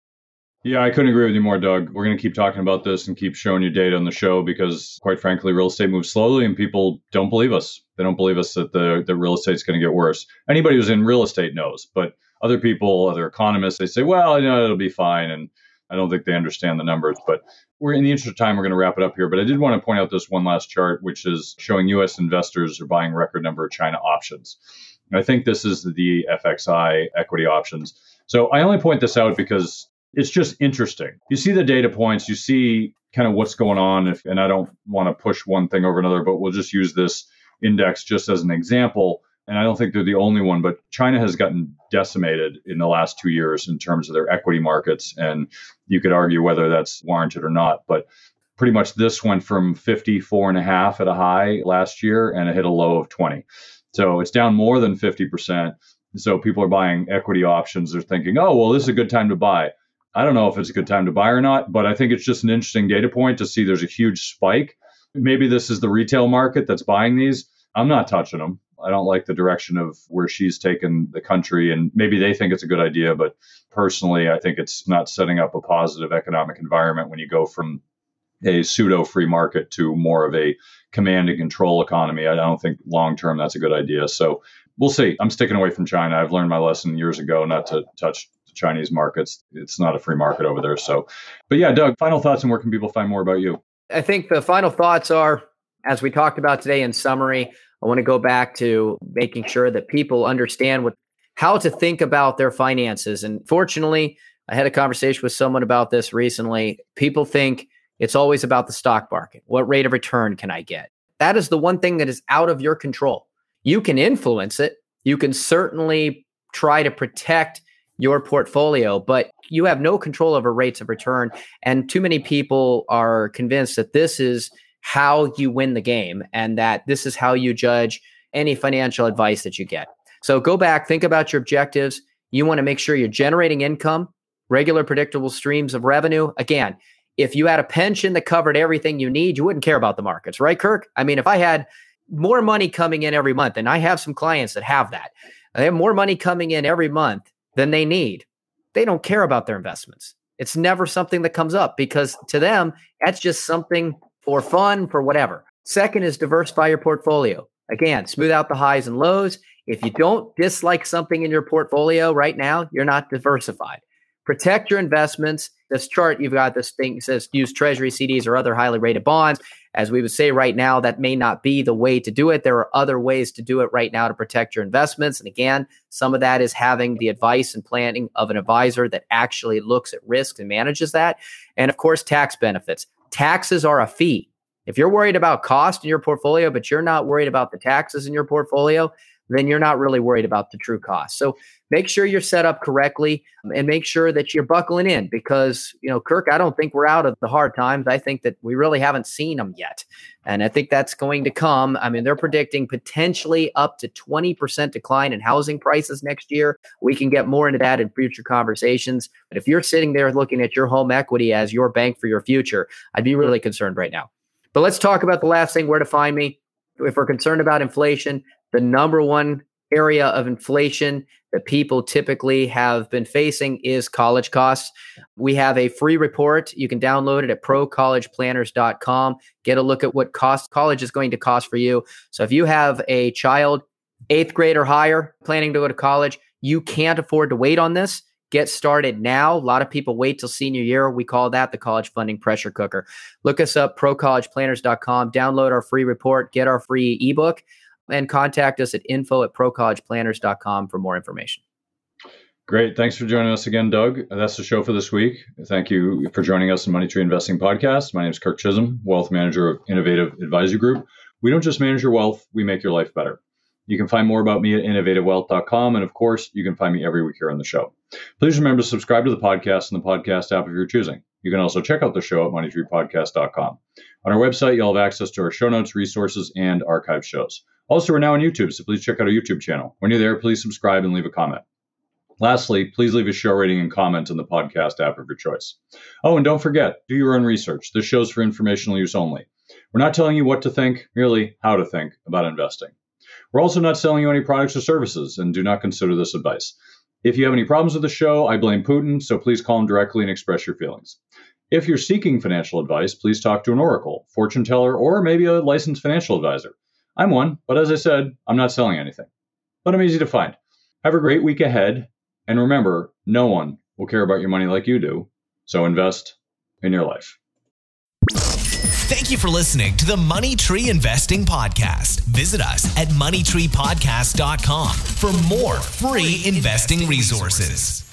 Yeah, I couldn't agree with you more, Doug. We're going to keep talking about this and keep showing you data on the show because, quite frankly, real estate moves slowly and people don't believe us. They don't believe us that the real estate's going to get worse. Anybody who's in real estate knows, but other people, other economists, they say, well, it'll be fine. And I don't think they understand the numbers. But we're in the interest of time, we're going to wrap it up here. But I did want to point out this one last chart, which is showing U.S. investors are buying record number of China options. And I think this is the FXI equity options. So I only point this out because it's just interesting. You see the data points, you see kind of what's going on. And I don't want to push one thing over another, but we'll just use this index just as an example. And I don't think they're the only one, but China has gotten decimated in the last 2 years in terms of their equity markets. And you could argue whether that's warranted or not. But pretty much this went from 54.5 at a high last year and it hit a low of 20. So it's down more than 50%. So people are buying equity options. They're thinking, oh, well, this is a good time to buy. I don't know if it's a good time to buy or not, but I think it's just an interesting data point to see there's a huge spike. Maybe this is the retail market that's buying these. I'm not touching them. I don't like the direction of where she's taken the country, and maybe they think it's a good idea. But personally, I think it's not setting up a positive economic environment when you go from a pseudo free market to more of a command and control economy. I don't think long term that's a good idea. So we'll see. I'm sticking away from China. I've learned my lesson years ago not to touch Chinese markets. It's not a free market over there. So, but yeah, Doug, final thoughts and where can people find more about you? I think the final thoughts are, as we talked about today in summary, I want to go back to making sure that people understand how to think about their finances. And fortunately, I had a conversation with someone about this recently. People think it's always about the stock market. What rate of return can I get? That is the one thing that is out of your control. You can influence it. You can certainly try to protect your portfolio, but you have no control over rates of return. And too many people are convinced that this is how you win the game and that this is how you judge any financial advice that you get. So go back, think about your objectives. You want to make sure you're generating income, regular, predictable streams of revenue. Again, if you had a pension that covered everything you need, you wouldn't care about the markets, right, Kirk? I mean, if I had more money coming in every month, and I have some clients that have that, they have more money coming in every month than they need, they don't care about their investments. It's never something that comes up because to them, that's just something for fun, for whatever. Second is diversify your portfolio. Again, smooth out the highs and lows. If you don't dislike something in your portfolio right now, you're not diversified. Protect your investments. This chart, you've got this thing that says use treasury, CDs, or other highly rated bonds. As we would say right now, that may not be the way to do it. There are other ways to do it right now to protect your investments. And again, some of that is having the advice and planning of an advisor that actually looks at risk and manages that. And of course, tax benefits. Taxes are a fee. If you're worried about cost in your portfolio, but you're not worried about the taxes in your portfolio, then you're not really worried about the true cost. So make sure you're set up correctly and make sure that you're buckling in because, Kirk, I don't think we're out of the hard times. I think that we really haven't seen them yet. And I think that's going to come. I mean, they're predicting potentially up to 20% decline in housing prices next year. We can get more into that in future conversations. But if you're sitting there looking at your home equity as your bank for your future, I'd be really concerned right now. But let's talk about the last thing, where to find me. If we're concerned about inflation, the number one area of inflation that people typically have been facing is college costs. We have a free report. You can download it at procollegeplanners.com. Get a look at what college is going to cost for you. So if you have a child, 8th grade or higher, planning to go to college, you can't afford to wait on this. Get started now. A lot of people wait till senior year. We call that the college funding pressure cooker. Look us up, procollegeplanners.com. Download our free report, get our free ebook, and contact us at info@procollegeplanners.com for more information. Great. Thanks for joining us again, Doug. That's the show for this week. Thank you for joining us in Money Tree Investing Podcast. My name is Kirk Chisholm, Wealth Manager of Innovative Advisory Group. We don't just manage your wealth, we make your life better. You can find more about me at innovativewealth.com. And of course, you can find me every week here on the show. Please remember to subscribe to the podcast in the podcast app of your choosing. You can also check out the show at moneytreepodcast.com. On our website, you'll have access to our show notes, resources, and archive shows. Also, we're now on YouTube, so please check out our YouTube channel. When you're there, please subscribe and leave a comment. Lastly, please leave a show rating and comment in the podcast app of your choice. Oh, and don't forget, do your own research. This show's for informational use only. We're not telling you what to think, merely how to think about investing. We're also not selling you any products or services, and do not consider this advice. If you have any problems with the show, I blame Putin, so please call him directly and express your feelings. If you're seeking financial advice, please talk to an oracle, fortune teller, or maybe a licensed financial advisor. I'm one, but as I said, I'm not selling anything. But I'm easy to find. Have a great week ahead, and remember, no one will care about your money like you do, so invest in your life. Thank you for listening to the Money Tree Investing Podcast. Visit us at moneytreepodcast.com for more free investing resources.